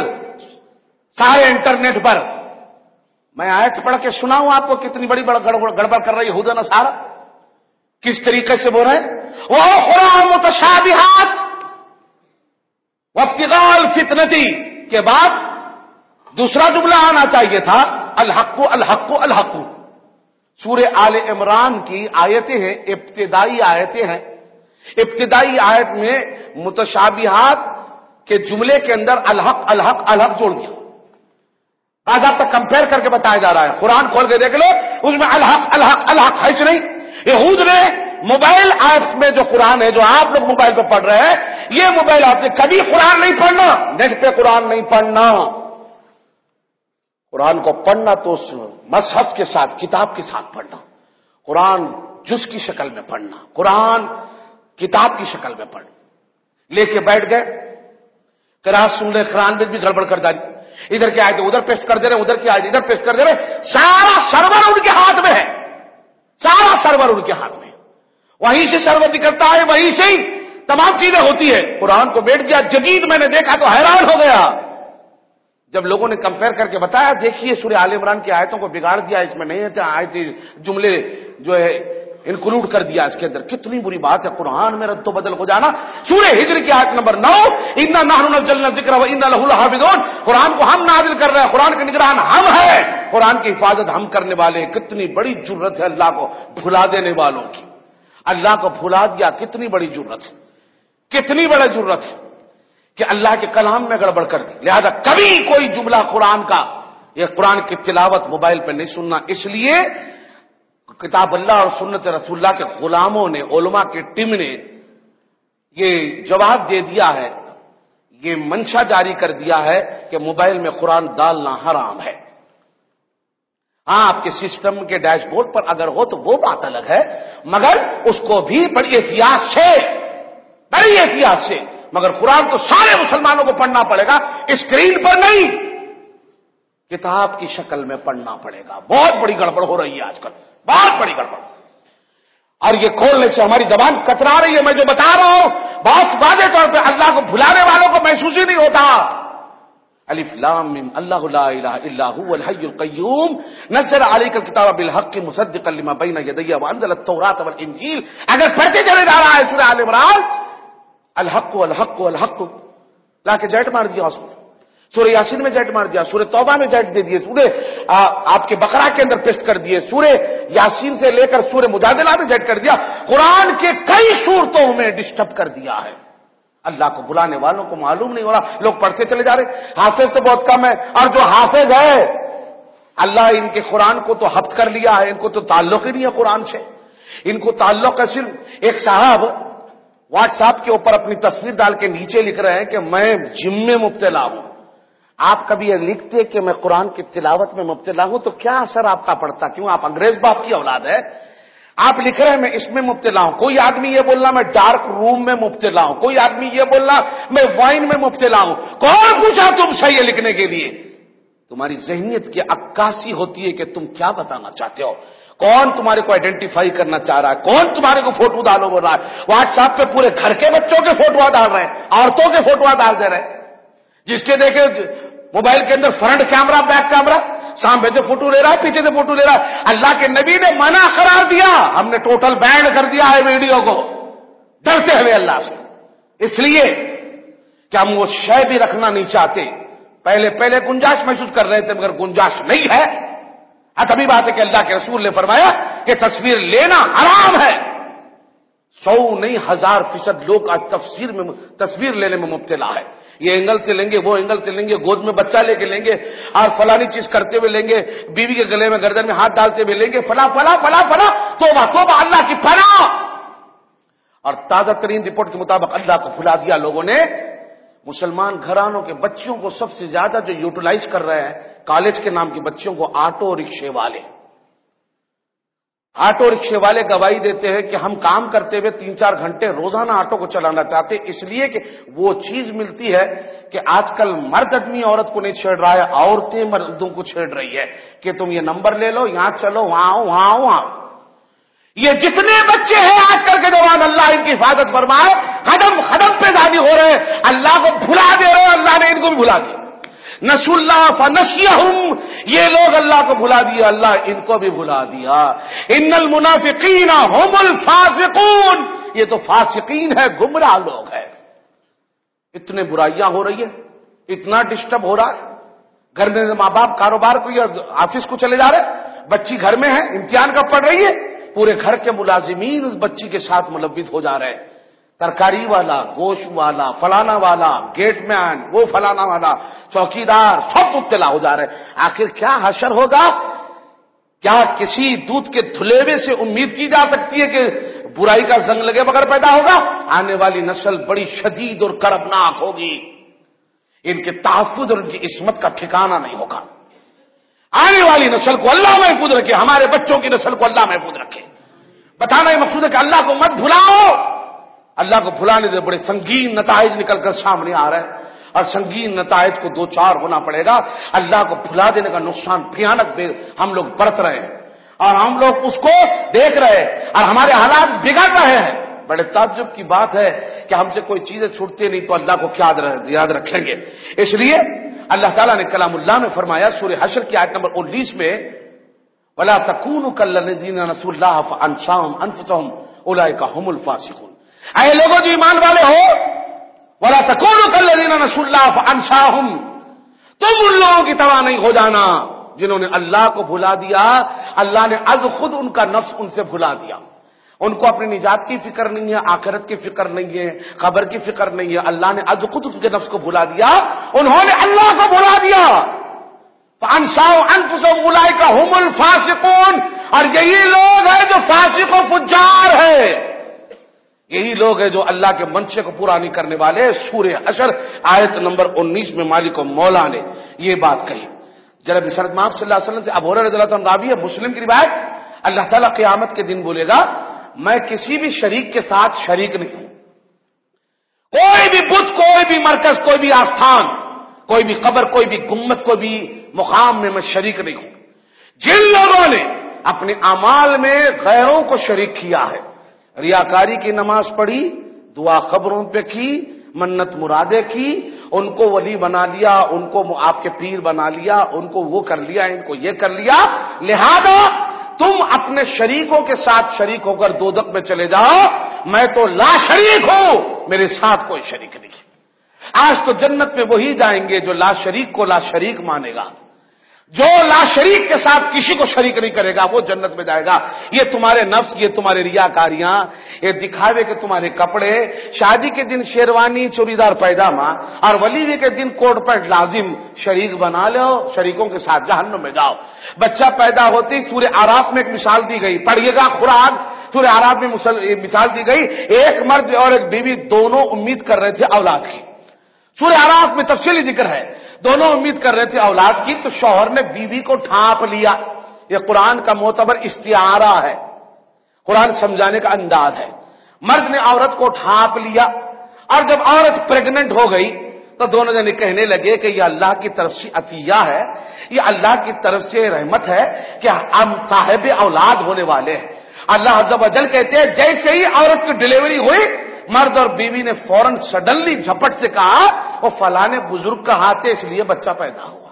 سارے انٹرنیٹ پر، میں آیت پڑھ کے سناؤں آپ کو کتنی بڑی گڑبڑ کر رہی ہے یہود و نصارہ. کس طریقے سے بول رہے ہیں؟ وہ قرآن متشابہات وابتغاء الفتنتی کے بعد دوسرا جملہ آنا چاہیے تھا الحق الحق الحق. سورہ آل عمران کی آیتیں ہیں، ابتدائی آیتیں ہیں. ابتدائی آیت میں متشابہات کے جملے کے اندر الحق الحق الحق جوڑ دیا. آج آپ تک کمپیئر کر کے بتایا جا رہا ہے. قرآن کھول کے دیکھ لو اس میں الحق الحق الحق ہے نہیں. یہود نے موبائل ایپس میں جو قرآن ہے جو آپ لوگ موبائل پہ پڑھ رہے ہیں، یہ موبائل آپ نے کبھی قرآن نہیں پڑھنا، نیٹ پہ قرآن نہیں پڑھنا. قرآن کو پڑھنا تو مصحف کے ساتھ، کتاب کے ساتھ پڑھنا. قرآن جز کی شکل میں پڑھنا، قرآن کتاب کی شکل میں پڑھنا. لے کے بیٹھ گئے، قرآن سن رہے، قرآن میں بھی گڑبڑ کر ڈالی. ادھر کے آئے تو ادھر پیش کر دے رہے، ادھر کے آئے ادھر پیش کر دے رہے. سارا سرور ان کے ہاتھ میں ہے، سارا سرور ان کے ہاتھ میں. وہیں سے سرور نکلتا ہے، وہیں سے ہی تمام چیزیں ہوتی ہے. قرآن کو بیٹھ گیا جدید، میں نے دیکھا تو حیران ہو گیا. جب لوگوں نے کمپیئر کر کے بتایا دیکھیے سورہ آل عمران کی آیتوں کو بگاڑ دیا، اس میں نہیں تھا آیت جملے جو ہے انکلوڈ کر دیا اس کے اندر. کتنی بری بات ہے قرآن میں رد و بدل ہو جانا. سورہ ہجر کی آیت نمبر 9 انا نحن نزلنا الذکر وانا له لحافظون. قرآن کو ہم نازل کر رہے ہیں، قرآن کے نگران ہم ہیں، قرآن کی حفاظت ہم کرنے والے. کتنی بڑی جرت ہے اللہ کو بھلا دینے والوں کی. اللہ کو بھلا دیا، کتنی بڑی جرت ہے، کتنی بڑی جرت ہے کہ اللہ کے کلام میں گڑبڑ کر دی. لہذا کبھی کوئی جملہ قرآن کا یا قرآن کی تلاوت موبائل پہ نہیں سننا. اس لیے کتاب اللہ اور سنت رسول اللہ کے غلاموں نے، علماء کی ٹیم نے یہ جواز دے دیا ہے، یہ منشا جاری کر دیا ہے کہ موبائل میں قرآن ڈالنا حرام ہے۔ ہاں آپ کے سسٹم کے ڈیش بورڈ پر اگر ہو تو وہ بات الگ ہے، مگر اس کو بھی بڑی احتیاط سے، مگر قرآن تو سارے مسلمانوں کو پڑھنا پڑے گا، اسکرین پر نہیں، کتاب کی شکل میں پڑھنا پڑے گا۔ بہت بڑی گڑبڑ ہو رہی ہے آج کل، بہت بڑی گڑبڑ، اور یہ کھولنے سے ہماری زبان کترا رہی ہے۔ میں جو بتا رہا ہوں بہت واضح طور پہ اللہ کو بھلانے والوں کو محسوس ہی نہیں ہوتا۔ الف لام میم اللہ لا الہ الا هو الحی القیوم نزل علیک الکتاب بالحق مصدقا لما بین یدیہ وانزل التوراۃ والانجیل، اگر پڑھتے چلے جا رہا ہے سورہ آل عمران، الحق والحق والحق لا کے جیٹ مار دیا اس میں، سورہ یاسین میں جیٹ مار دیا، سورہ توبہ میں جیٹ دے دیے، سورہ آپ کے بقرہ کے اندر پیسٹ کر دیے، سورہ یاسین سے لے کر سورہ مجادلہ میں جیٹ کر دیا، قرآن کے کئی صورتوں میں ڈسٹرب کر دیا ہے۔ اللہ کو بلانے والوں کو معلوم نہیں ہو رہا، لوگ پڑھتے چلے جا رہے، حافظ تو بہت کم ہے، اور جو حافظ ہے اللہ ان کے قرآن کو تو حفظ کر لیا ہے، ان کو تو تعلق ہی نہیں ہے قرآن سے، ان کو تعلق ہے صرف ایک صاحب واٹس ایپ کے اوپر اپنی تصویر ڈال کے نیچے لکھ رہے ہیں کہ میں جم میں مبتلا ہوں۔ آپ کبھی یہ لکھتے کہ میں قرآن کی تلاوت میں مبتلا ہوں تو کیا اثر آپ کا پڑتا؟ کیوں آپ انگریز باپ کی اولاد ہے؟ آپ لکھ رہے ہیں میں اس میں مبتلا ہوں، کوئی آدمی یہ بولنا میں ڈارک روم میں مبتلا ہوں، کوئی آدمی یہ بولنا میں وائن میں مبتلا ہوں، کون پوچھا تم سے یہ لکھنے کے لیے؟ تمہاری ذہنیت کی عکاسی ہوتی ہے کہ تم کیا بتانا چاہتے ہو، کون تمہارے کو آئیڈینٹیفائی کرنا چاہ رہا ہے، کون تمہارے کو فوٹو ڈالو بول رہا ہے۔ واٹس ایپ پہ پورے گھر کے بچوں کے فوٹو ڈال رہے ہیں، عورتوں کے فوٹو ڈال دے رہے ہیں، جس کے دیکھے موبائل کے اندر فرنٹ کیمرہ بیک کیمرہ، سامنے سے فوٹو لے رہا ہے پیچھے سے فوٹو لے رہا ہے۔ اللہ کے نبی نے منع قرار دیا، ہم نے ٹوٹل بینڈ کر دیا ہے ویڈیو کو، ڈرتے ہوئے اللہ سے، اس لیے کہ ہم وہ شے بھی رکھنا نہیں چاہتے۔ پہلے گنجائش محسوس کر رہے تھے مگر گنجائش نہیں ہے۔ تبھی بات ہے کہ اللہ کے رسول نے فرمایا کہ تصویر لینا حرام ہے۔ 100 نہیں 1000% لوگ آج تصویر لینے میں مبتلا ہے، یہ اینگل سے لیں گے، وہ اینگل سے لیں گے، گود میں بچہ لے کے لیں گے، اور فلانی چیز کرتے ہوئے لیں گے، بیوی کے گلے میں گردن میں ہاتھ ڈالتے ہوئے لیں گے، فلا فلا فلا فلا، توبہ توبہ، اللہ کی پناہ۔ اور تازہ ترین رپورٹ کے مطابق اللہ کو بھلا دیا لوگوں نے۔ مسلمان گھرانوں کے بچوں کو سب سے زیادہ جو یوٹیلائز کر رہے ہیں کالج کے نام کی بچوں کو آٹو رکشے والے۔ آٹو رکشے والے گواہی دیتے ہیں کہ ہم کام کرتے ہوئے 3-4 گھنٹے روزانہ آٹو کو چلانا چاہتے، اس لیے کہ وہ چیز ملتی ہے کہ آج کل مرد آدمی عورت کو نہیں چھیڑ رہا ہے، عورتیں مردوں کو چھیڑ رہی ہے کہ تم یہ نمبر لے لو، یہاں چلو، وہاں آؤ، وہاں آؤ، وہاں۔ یہ جتنے بچے ہیں آج کل کے جوان، اللہ ان کی حفاظت فرمائے، قدم قدم پہ زانی ہو رہے ہیں، اللہ کو بھلا دے رہے ہیں، اللہ نے ان کو بھی بھلا دیا۔ نسوا اللہ فنسیہم، یہ لوگ اللہ کو بھلا دیا، اللہ ان کو بھی بھلا دیا۔ ان المنافقین هم الفاسقون، یہ تو فاسقین ہے، گمراہ لوگ ہیں۔ اتنے برائیاں ہو رہی ہے، اتنا ڈسٹرب ہو رہا ہے، گھر میں ماں باپ کاروبار کو یا آفس کو چلے جا رہے، بچی گھر میں ہے، امتحان کب پڑھ رہی ہے، پورے گھر کے ملازمین اس بچی کے ساتھ ملوث ہو جا رہے ہیں، ترکاری والا، گوشت والا، فلانا والا، گیٹ مین، وہ فلانا والا، چوکیدار، سب مبتلا ہو جا رہے ہیں۔ آخر کیا حشر ہوگا؟ کیا کسی دودھ کے دھلیوے سے امید کی جا سکتی ہے کہ برائی کا زنگ لگے بغیر پیدا ہوگا؟ آنے والی نسل بڑی شدید اور کربناک ہوگی، ان کے تحفظ اور ان کی عصمت کا ٹھکانہ نہیں ہوگا۔ آنے والی نسل کو اللہ محفوظ رکھے، ہمارے بچوں کی نسل کو اللہ محفوظ رکھے۔ بتانا یہ مقصود ہے کہ اللہ کو مت بھلاؤ، اللہ کو بھلانے سے بڑے سنگین نتائج نکل کر سامنے آ رہے ہیں، اور سنگین نتائج کو 2-4 ہونا پڑے گا۔ اللہ کو بھلا دینے کا نقصان بھیانک ہم لوگ برت رہے ہیں، اور ہم لوگ اس کو دیکھ رہے ہیں، اور ہمارے حالات بگڑ رہے ہیں۔ بڑے تعجب کی بات ہے کہ ہم سے کوئی چیزیں چھوٹتی نہیں تو اللہ کو کیا یاد رکھیں گے۔ اس لیے اللہ تعالیٰ نے کلام اللہ میں فرمایا سورہ حشر کی آیت نمبر 19 میں، وَلَا تَكُونُوا كَالَّذِينَ نَسُوا اللَّهَ فَأَنسَاهُمْ أَنفُسَهُمْ أُولَٰئِكَ هُمُ الْفَاسِقُونَ۔ اے لوگوں جو ایمان والے ہو، وَلَا تَكُونُوا كَالَّذِينَ نَسُوا اللَّهَ فَأَنسَاهُمْ، تم ان لوگوں کی طرح نہیں ہو جانا جنہوں نے اللہ کو بھلا دیا، اللہ نے از خود ان کا نفس ان سے بھلا دیا، ان کو اپنی نجات کی فکر نہیں ہے، آخرت کی فکر نہیں ہے، قبر کی فکر نہیں ہے، اللہ نے از خود ان کے نفس کو بھلا دیا، انہوں نے اللہ کو بھلا دیا۔ فَأَنسَاهُمْ أَنفُسَهُمْ أُولَٰئِكَ هُمُ الْفَاسِقُونَ، اور یہی لوگ ہیں فاسق و فجار ہے۔ یہی لوگ ہیں جو اللہ کے منشے کو پورا نہیں کرنے والے۔ سورہ حشر آیت نمبر 19 میں مالک و مولا نے یہ بات کہی۔ جناب سرد محمد صلی اللہ علیہ وسلم سے ابو ہریرہ رضی اللہ عنہ راوی ہے، مسلم کی روایت، اللہ تعالیٰ قیامت کے دن بولے گا میں کسی بھی شریک کے ساتھ شریک نہیں ہوں۔ کوئی بھی بت، کوئی بھی مرکز، کوئی بھی آستھان، کوئی بھی قبر، کوئی بھی گنبد، کوئی بھی مقام میں میں شریک نہیں ہوں۔ جن لوگوں نے اپنے اعمال میں غیروں کو شریک کیا ہے، ریاکاری کی نماز پڑھی، دعا قبروں پہ کی، منت مرادے کی، ان کو ولی بنا لیا، ان کو آپ کے پیر بنا لیا، ان کو وہ کر لیا، ان کو یہ کر لیا، لہذا تم اپنے شریکوں کے ساتھ شریک ہو کر دوزخ میں چلے جاؤ، میں تو لا شریک ہوں، میرے ساتھ کوئی شریک نہیں۔ آج تو جنت میں وہی جائیں گے جو لا شریک کو لا شریک مانے گا۔ جو لا شریک کے ساتھ کسی کو شریک نہیں کرے گا وہ جنت میں جائے گا۔ یہ تمہارے نفس، یہ تمہارے ریاکاریاں، یہ دکھاوے کے تمہارے کپڑے، شادی کے دن شیروانی چوڑیدار پیجامہ اور ولیمے کے دن کوٹ پینٹ لازم شریک بنا لو، شریکوں کے ساتھ جہنم میں جاؤ۔ بچہ پیدا ہوتے ہی سورہ اعراف میں ایک مثال دی گئی، پڑھیے گا قرآن۔ سورہ اعراف میں مثال دی گئی، ایک مرد اور ایک بیوی دونوں امید کر رہے تھے اولاد کی۔ سورہ اعراف میں تفصیلی ذکر ہے، دونوں امید کر رہے تھے اولاد کی، تو شوہر نے بیوی کو ڈھانپ لیا۔ یہ قرآن کا معتبر استعارہ ہے، قرآن سمجھانے کا انداز ہے۔ مرد نے عورت کو ڈھانپ لیا، اور جب عورت پریگننٹ ہو گئی تو دونوں جنے کہنے لگے کہ یہ اللہ کی طرف سے عطیہ ہے، یہ اللہ کی طرف سے رحمت ہے کہ ہم صاحب اولاد ہونے والے ہیں۔ اللہ عز و جل کہتے ہیں جیسے ہی عورت کی ڈلیوری ہوئی، مرد اور بیوی نے فوراً سڈنلی جھپٹ سے کہا وہ فلانے بزرگ کا ہاتھ ہے اس لیے بچہ پیدا ہوا۔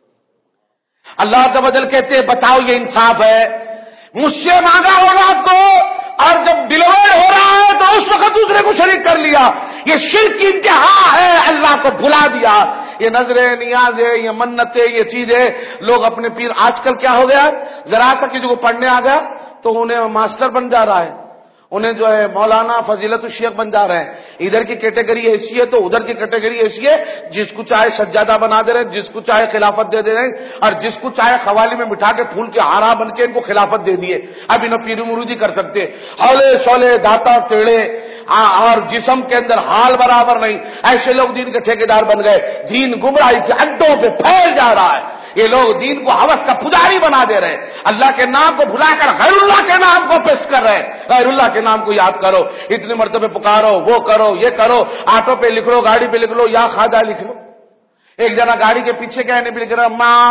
اللہ عز و جل کہتے ہیں بتاؤ یہ انصاف ہے؟ مجھ سے مانگا اولاد کو اور جب ڈلیور ہو رہا ہے تو اس وقت دوسرے کو شریک کر لیا، یہ شرک کی انتہا ہے، اللہ کو بھلا دیا۔ یہ نظریں، نیازیں، یہ منتیں، یہ چیزیں لوگ اپنے پیر، آج کل کیا ہو گیا، ذرا سا کسی کو پڑھنے آ گیا تو انہیں ماسٹر بن جا رہا ہے، انہیں جو ہے مولانا فضیلت الشیخ بن جا رہے ہیں۔ ادھر کی کیٹیگری ایسی ہے تو ادھر کی کیٹیگری ایسی ہے، جس کو چاہے سجادہ بنا دے رہے ہیں، جس کو چاہے خلافت دے رہے ہیں، اور جس کو چاہے قوالی میں بٹھا کے پھول کے ہارا بن کے ان کو خلافت دے دیے۔ اب انہیں پیر مرودی کر سکتے، ہولے شولے داتا ٹیڑے اور جسم کے اندر حال برابر نہیں، ایسے لوگ دین کے ٹھیکیدار بن گئے۔ دین گمراہی کے اڈوں پہ پھیل جا رہا ہے، یہ لوگ دین کو ہوس کا پجاری بنا دے رہے ہیں، اللہ کے نام کو بھلا کر غیر اللہ کے نام کو پیش کر رہے ہیں۔ غیر اللہ کے نام کو یاد کرو، اتنے مرتبہ پکارو، وہ کرو، یہ کرو، آٹو پہ لکھ لو، گاڑی پہ لکھ لو، یا خواجہ لکھ لو۔ ایک جنا گاڑی کے پیچھے کہنے پہ لکھ رہا ماں،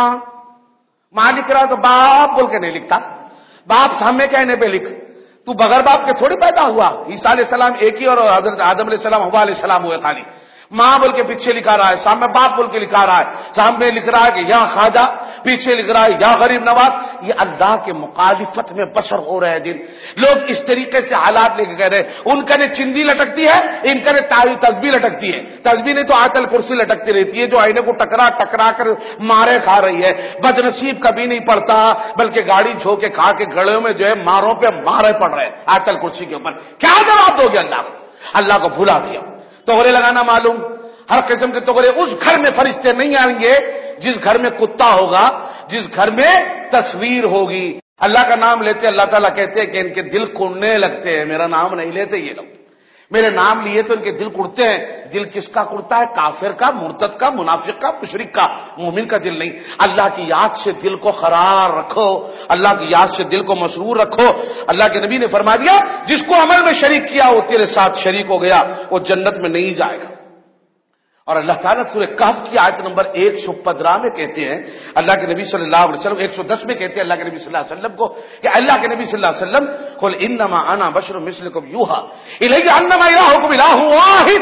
ماں لکھ رہا تو باپ بول کے نہیں لکھتا، باپ سامنے کہنے پہ لکھ، تو بغیر باپ کے تھوڑی پیدا ہوا۔ عیسیٰ علیہ السلام ایک ہی اور حضرت آدم علیہ السلام، حوا علیہ السلام ہوئے، خالی ماں بول کے پیچھے لکھا رہا ہے، سامنے باپ بول کے لکھا رہا ہے، سامنے لکھ رہا ہے کہ یا خواجہ، پیچھے لکھ رہا ہے یا غریب نواز۔ یہ اللہ کے مخالفت میں بسر ہو رہے دن، لوگ اس طریقے سے حالات لے کے کہہ رہے ہیں۔ ان کا نے چندی لٹکتی ہے، ان کا نے تسبیح لٹکتی ہے، تسبیح نہیں تو آیت الکرسی لٹکتی رہتی ہے جو آئینے کو ٹکرا کر مارے کھا رہی ہے۔ بد نصیب کبھی نہیں پڑتا، بلکہ گاڑی جھو کے کھا کے گڑوں میں جو ہے ماروں پہ مارے پڑ رہے ہیں آیت الکرسی کے اوپر۔ کیا جواب دو گے اللہ کو؟ اللہ کو بھلا دیا۔ توغرے لگانا معلوم، ہر قسم کے توغرے۔ اس گھر میں فرشتے نہیں آئیں گے جس گھر میں کتا ہوگا، جس گھر میں تصویر ہوگی۔ اللہ کا نام لیتے اللہ تعالیٰ کہتے ہیں کہ ان کے دل کڑنے لگتے ہیں، میرا نام نہیں لیتے یہ لوگ، میرے نام لیے تو ان کے دل کڑتے ہیں۔ دل کس کا کڑتا ہے؟ کافر کا، مرتد کا، منافق کا، مشرک کا، مومن کا دل نہیں۔ اللہ کی یاد سے دل کو قرار رکھو، اللہ کی یاد سے دل کو مسرور رکھو۔ اللہ کے نبی نے فرما دیا جس کو عمل میں شریک کیا وہ تیرے ساتھ شریک ہو گیا، وہ جنت میں نہیں جائے گا۔ اور اللہ تعالیٰ سورہ کہف کی آیت نمبر 115 میں کہتے ہیں، اللہ کے نبی صلی اللہ علیہ وسلم 110 میں کہتے ہیں اللہ کے نبی صلی اللہ علیہ وسلم کو کہ اللہ کے نبی صلی اللہ علیہ وسلم قل انما انا بشر مثلکم یوحى الی انما الہکم الہ واحد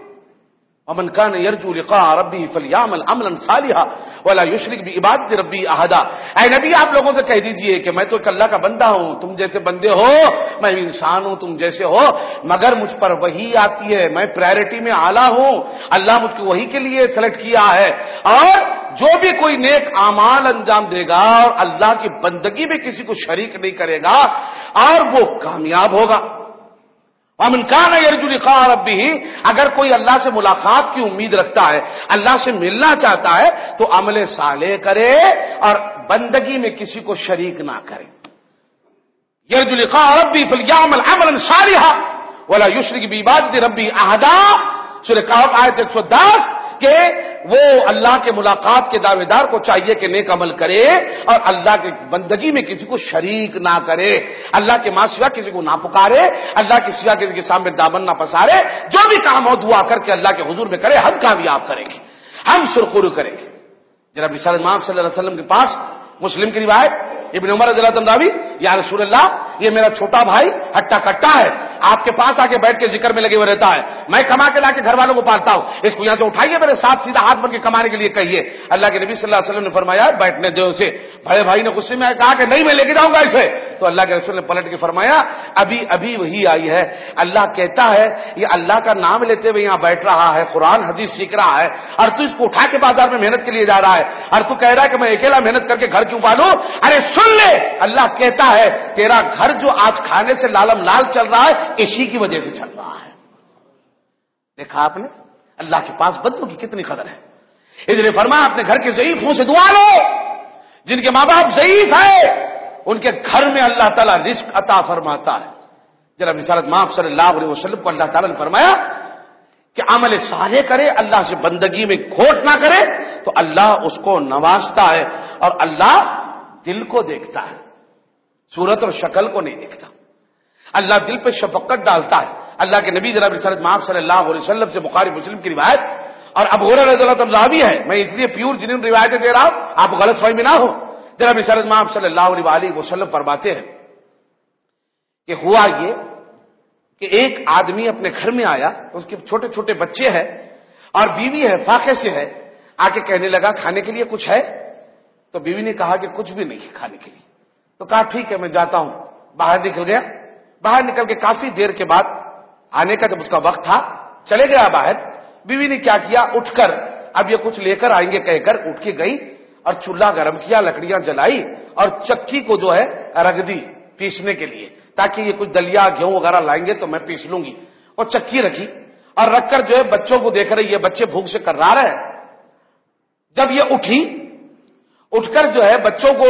ومن كان يرجو لقاء ربه فليعمل عملا صالحا ولا يشرك بعبادة ربه احدا۔ اے نبی آپ لوگوں سے کہہ دیجئے کہ میں تو ایک اللہ کا بندہ ہوں، تم جیسے بندے ہو، میں انسان ہوں تم جیسے ہو، مگر مجھ پر وحی آتی ہے، میں پرائرٹی میں اعلیٰ ہوں، اللہ مجھ کو وحی کے لیے سلیکٹ کیا ہے۔ اور جو بھی کوئی نیک اعمال انجام دے گا اور اللہ کی بندگی میں کسی کو شریک نہیں کرے گا اور وہ کامیاب ہوگا۔ ومن كان يرجو لقاء ربه، اگر کوئی اللہ سے ملاقات کی امید رکھتا ہے، اللہ سے ملنا چاہتا ہے تو عمل صالح کرے اور بندگی میں کسی کو شریک نہ کرے۔ یرجو لقاء ربی فلیعمل عملا صالحا ولا یشرک بعبادۃ ربی احدا، سورہ کہف آیت 110، کہ وہ اللہ کے ملاقات کے دعوے دار کو چاہیے کہ نیک عمل کرے اور اللہ کی بندگی میں کسی کو شریک نہ کرے، اللہ کے ماں سوا کسی کو نہ پکارے، اللہ کے سوا کسی کے سامنے دامن نہ پسارے، جو بھی کام ہو دعا کر کے اللہ کے حضور میں کرے، ہم کامیاب کریں گے، ہم سرخرو کریں گے۔ جناب رسالت مآب صلی اللہ علیہ وسلم کے پاس مسلم کی روایت، ابن عمر رضی اللہ عنہ راوی، یا رسول اللہ یہ میرا چھوٹا بھائی ہٹا کٹا ہے، آپ کے پاس آ کے بیٹھ کے ذکر میں لگے ہوئے رہتا ہے، میں کما کے لا کے گھر والوں کو پالتا ہوں، اس کو یہاں سے اٹھائیے میرے ساتھ، سیدھا ہاتھ بن کے کمانے کے لیے کہیے۔ اللہ کے نبی صلی اللہ علیہ وسلم نے فرمایا بیٹھنے دو اسے۔ بڑے بھائی نے غصے میں کہا کہ نہیں میں لے کے جاؤں گا اسے، تو اللہ کے رسول نے پلٹ کے فرمایا ابھی ابھی وہی آئی ہے، اللہ کہتا ہے یہ اللہ کا نام لیتے ہوئے یہاں بیٹھ رہا ہے، قرآن حدیث سیکھ رہا ہے، اور تو اس کو اٹھا کے بازار میں محنت کے لیے جا رہا ہے، اور تو کہہ رہا ہے کہ میں اکیلا محنت کر کے گھر کیوں پالوں؟ ارے سن لے، اللہ کہتا ہے تیرا گھر جو آج کھانے سے لالم لال چل رہا ہے اسی کی وجہ سے چل رہا ہے۔ دیکھا آپ نے اللہ کے پاس بندوں کی کتنی قدر ہے۔ اس لیے فرمایا اپنے گھر کے ضعیفوں سے دعا لو، جن کے ماں باپ ضعیف ہیں ان کے گھر میں اللہ تعالیٰ رزق عطا فرماتا ہے۔ جناب رسالت مآب صلی اللہ علیہ وسلم کو اللہ تعالیٰ نے فرمایا کہ عمل صالح کرے، اللہ سے بندگی میں کھوٹ نہ کرے تو اللہ اس کو نوازتا ہے، اور اللہ دل کو دیکھتا ہے، صورت اور شکل کو نہیں دیکھتا۔ اللہ دل پہ شفقت ڈالتا ہے۔ اللہ کے نبی جناب رسالت مآب صلی اللہ علیہ وسلم سے بخاری مسلم کی روایت، اور ابو ہریرہ رضی اللہ عنہ راوی ہے، میں اس لیے پیور جنہوں روایتیں دے رہا ہوں آپ غلط فہمی نہ ہو۔ جناب رسالت مآب صلی اللہ علیہ وسلم فرماتے ہیں کہ ہوا یہ کہ ایک آدمی اپنے گھر میں آیا، اس کے چھوٹے چھوٹے بچے ہیں اور بیوی ہے، فاقے سے ہے، آ کے کہنے لگا کھانے کے لیے کچھ ہے؟ تو بیوی نے کہا کہ کچھ بھی نہیں ہے کھانے کے لیے۔ تو کہا ٹھیک ہے میں جاتا ہوں، باہر نکل گیا۔ باہر نکل کے کافی دیر کے بعد آنے کا جب اس کا وقت تھا چلے گیا باہر، بیوی نے کیا کیا، اٹھ کر اب یہ کچھ لے کر آئیں گے کہہ کر اٹھ کے گئی اور چولہا گرم کیا، لکڑیاں جلائی اور چکی کو جو ہے رکھ دی پیسنے کے لیے، تاکہ یہ کچھ دلیا گیہوں وغیرہ لائیں گے تو میں پیس لوں گی، اور چکی رکھی اور رکھ کر جو ہے بچوں کو دیکھ رہی ہے، بچے بھوک سے کر رہا ہے۔ جب یہ اٹھی، اٹھ کر جو ہے بچوں کو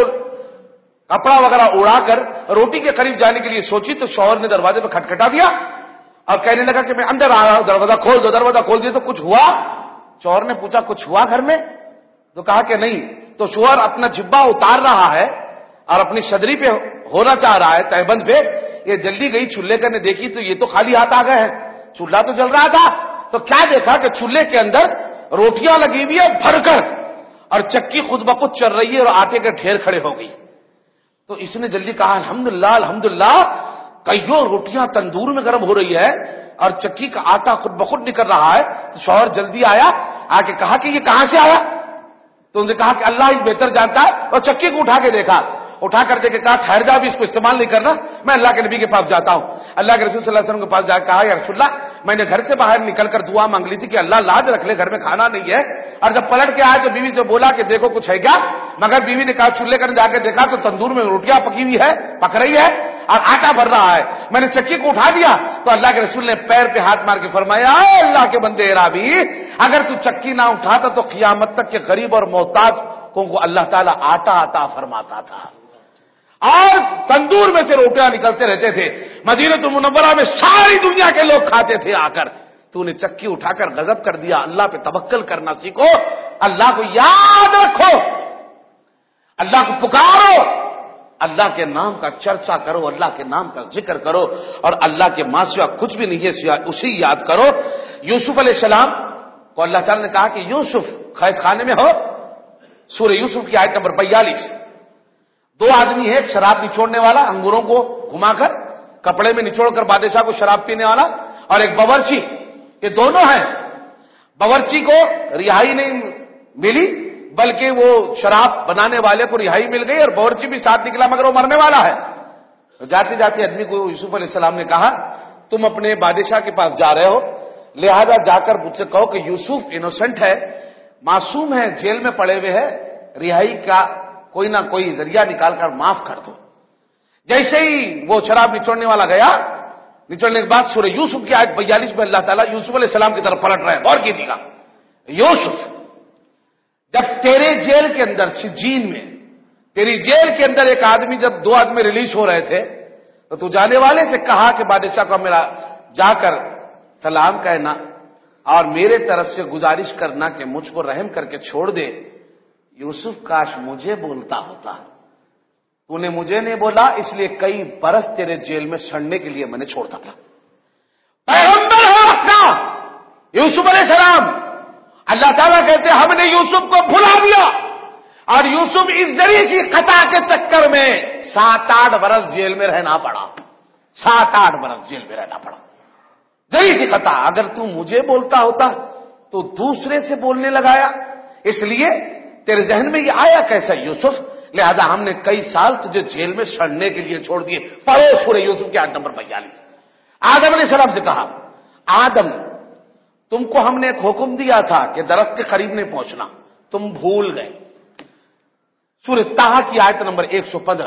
کپڑا وغیرہ اڑا کر روٹی کے قریب جانے کے لیے سوچی تو شوہر نے دروازے پہ کھٹکھٹا دیا اور کہنے لگا کہ میں اندر آ رہا ہوں، دروازہ کھول دو۔ دروازہ کھول دیا تو کچھ ہوا؟ شوہر نے پوچھا کچھ ہوا گھر میں؟ تو کہا کہ نہیں۔ تو شوہر اپنا جبہ اتار رہا ہے اور اپنی صدری پہ ہونا چاہ رہا ہے تہبند پہ، یہ جلدی گئی چولہے کرنے دیکھی تو یہ تو خالی ہاتھ آ گئے ہیں، چولہا تو جل رہا تھا۔ تو کیا دیکھا کہ چولہے کے اندر روٹیاں لگی ہوئی ہے بھر کر، اور چکی خود بخود چل رہی ہے اور آٹے کے ڈھیر کھڑے ہو گئی۔ تو اس نے جلدی کہا الحمدللہ الحمدللہ، کئیوں روٹیاں تندور میں گرم ہو رہی ہے اور چکی کا آٹا خود بخود نکل رہا ہے۔ تو شوہر جلدی آیا، آ کے کہا کہ یہ کہاں سے آیا؟ تو انہوں نے کہا کہ اللہ ہی بہتر جانتا ہے، اور چکی کو اٹھا کے دیکھا، اٹھا کر دے کے کہا ٹھہر جا، بھی اس کو استعمال نہیں کرنا، میں اللہ کے نبی کے پاس جاتا ہوں۔ اللہ کے رسول صلی اللہ علیہ وسلم کے پاس جا کے کہا یا رسول اللہ میں نے گھر سے باہر نکل کر دعا مانگ لی تھی کہ اللہ لاج رکھ لے، گھر میں کھانا نہیں ہے، اور جب پلٹ کے آئے تو بیوی سے بولا کہ دیکھو کچھ ہے کیا؟ مگر بیوی نے کہا چولہے کر جا کے دیکھا تو تندور میں روٹیاں پکی ہوئی ہے، پک رہی ہے اور آٹا بھر رہا ہے۔ میں نے چکی کو اٹھا دیا تو اللہ کے رسول نے پیر پہ ہاتھ مار کے فرمایا اے اللہ کے بندے رابی، اگر تو چکی نہ اٹھاتا تو قیامت تک کے غریب اور محتاج کو اللہ تعالیٰ آٹا عطا فرماتا تھا، اور تندور میں سے روٹیاں نکلتے رہتے تھے، مدینہ المنورہ میں ساری دنیا کے لوگ کھاتے تھے آ کر۔ تو نے چکی اٹھا کر غضب کر دیا۔ اللہ پہ توکل کرنا سیکھو، اللہ کو یاد رکھو، اللہ کو پکارو، اللہ کے نام کا چرچا کرو، اللہ کے نام کا ذکر کرو، اور اللہ کے ماں سوا کچھ بھی نہیں ہے اسی یاد کرو۔ یوسف علیہ السلام کو اللہ تعالیٰ نے کہا کہ یوسف قید خانے میں ہو، سورہ یوسف کی آیت نمبر 42۔ دو آدمی ہے، ایک شراب نچوڑنے والا انگوروں کو گھما کر کپڑے میں نچوڑ کر بادشاہ کو شراب پینے والا، اور ایک باورچی، یہ دونوں ہیں۔ باورچی کو رہائی نہیں ملی بلکہ وہ شراب بنانے والے کو رہائی مل گئی، اور باورچی بھی ساتھ نکلا مگر وہ مرنے والا ہے۔ تو جاتے جاتے آدمی کو یوسف علیہ السلام نے کہا تم اپنے بادشاہ کے پاس جا رہے ہو، لہذا جا کر مجھ سے کہو کہ یوسف انوسنٹ ہے، معصوم ہے، جیل میں پڑے ہوئے ہے، رہائی کا کوئی نہ کوئی ذریعہ نکال کر معاف کر دو۔ جیسے ہی وہ شراب نچوڑنے والا گیا، نچوڑنے کے بعد سورہ یوسف کی آیت 42 میں اللہ تعالیٰ یوسف علیہ السلام کی طرف پلٹ رہے ہیں، غور کیجیے گا۔ یوسف، جب تیرے جیل کے اندر سجین میں، تیری جیل کے اندر ایک آدمی، جب دو آدمی ریلیز ہو رہے تھے تو جانے والے سے کہا کہ بادشاہ کو میرا جا کر سلام کہنا اور میرے طرف سے گزارش کرنا کہ مجھ کو رحم کر کے چھوڑ دے. یوسف کاش مجھے بولتا ہوتا, تو نے مجھے نہیں بولا, اس لیے کئی برس تیرے جیل میں سڑنے کے لیے میں نے چھوڑ ڈالا. پیغمبر ہے اپنا یوسف علیہ السلام. اللہ تعالیٰ کہتے ہم نے یوسف کو بھلا دیا اور یوسف اس ذریعے کی خطا کے چکر میں 7-8 برس جیل میں رہنا پڑا. 7-8 برس جیل میں رہنا پڑا. ذریعے کی خطا. اگر تو مجھے بولتا ہوتا تو دوسرے سے بولنے لگایا, اس لیے تیرے ذہن میں یہ آیا کیسا یوسف, لہذا ہم نے کئی سال تجھے جیل میں سڑنے کے لیے چھوڑ دیے. پڑھو سورہ یوسف کے آیت نمبر 42. آدم علیہ السلام سے کہا, آدم تم کو ہم نے ایک حکم دیا تھا کہ درخت کے قریب نہیں پہنچنا, تم بھول گئے. سورہ طٰہٰ کی آیت نمبر 115.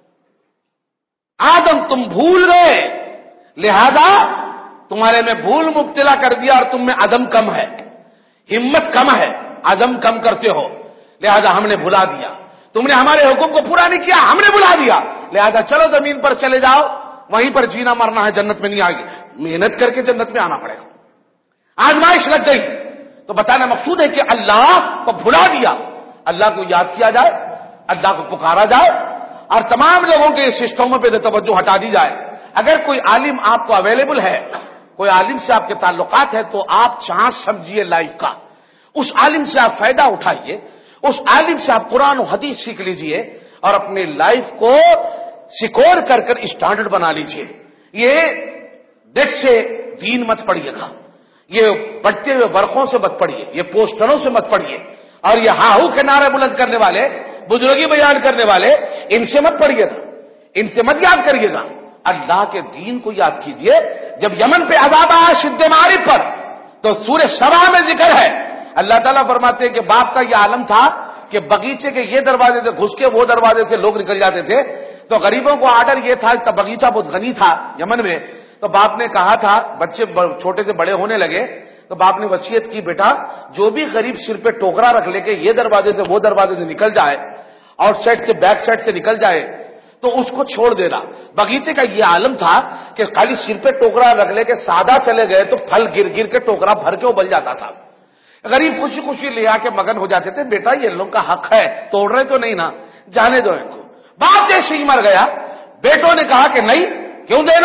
آدم تم بھول گئے, لہذا تمہارے میں بھول مبتلا کر دیا اور تم میں عزم کم ہے, ہمت کم ہے, عزم کم کرتے ہو, لہذا ہم نے بھلا دیا. تم نے ہمارے حکم کو پورا نہیں کیا, ہم نے بھلا دیا, لہذا چلو زمین پر چلے جاؤ, وہیں پر جینا مرنا ہے, جنت میں نہیں آئے گی, محنت کر کے جنت میں آنا پڑے گا. آزمائش لگ گئی تو بتانا مقصود ہے کہ اللہ کو بھلا دیا, اللہ کو یاد کیا جائے, اللہ کو پکارا جائے اور تمام لوگوں کے سسٹموں پہ توجہ ہٹا دی جائے. اگر کوئی عالم آپ کو اویلیبل ہے, کوئی عالم سے آپ کے تعلقات ہے, تو آپ چانس سمجھیے لائف کا, اس عالم سے آپ فائدہ اٹھائیے, اس عالم سے آپ قرآن و حدیث سیکھ لیجئے اور اپنی لائف کو سیکور کر کر اسٹینڈرڈ بنا لیجئے. یہ دیکھ سے دین مت پڑھیے گا, یہ بڑھتے ہوئے برقوں سے مت پڑھیے, یہ پوسٹروں سے مت پڑھیے, اور یہ ہاہو کے نعرے بلند کرنے والے, بزرگی بیان کرنے والے, ان سے مت پڑھیے گا, ان سے مت یاد کریے گا. اللہ کے دین کو یاد کیجئے. جب یمن پہ عذاب آیا شد معارف پر, تو سورہ سبا میں ذکر ہے, اللہ تعالیٰ فرماتے ہیں کہ باپ کا یہ عالم تھا کہ بغیچے کے یہ دروازے سے گھس کے وہ دروازے سے لوگ نکل جاتے تھے. تو غریبوں کو آرڈر یہ تھا کہ بغیچہ بہت غنی تھا یمن میں, تو باپ نے کہا تھا, بچے چھوٹے سے بڑے ہونے لگے تو باپ نے وصیت کی, بیٹا جو بھی غریب سر پہ ٹوکرا رکھ لے کے یہ دروازے سے وہ دروازے سے نکل جائے, آؤٹ سائڈ سے بیک سائڈ سے نکل جائے, تو اس کو چھوڑ دینا. بغیچے کا یہ عالم تھا کہ خالی سر پہ ٹوکرا رکھ لے کے سادہ چلے گئے تو پھل گر گر کے ٹوکرا بھر کے ابل جاتا تھا. غریب خوشی خوشی لے آ کے مگن ہو جاتے تھے, بیٹا یہ لوگوں کا حق ہے, توڑ رہے تو نہیں نا, جانے دو ان کو. باپ جیسے ہی مر گیا, بیٹوں نے کہا کہ نہیں, کیوں دینا,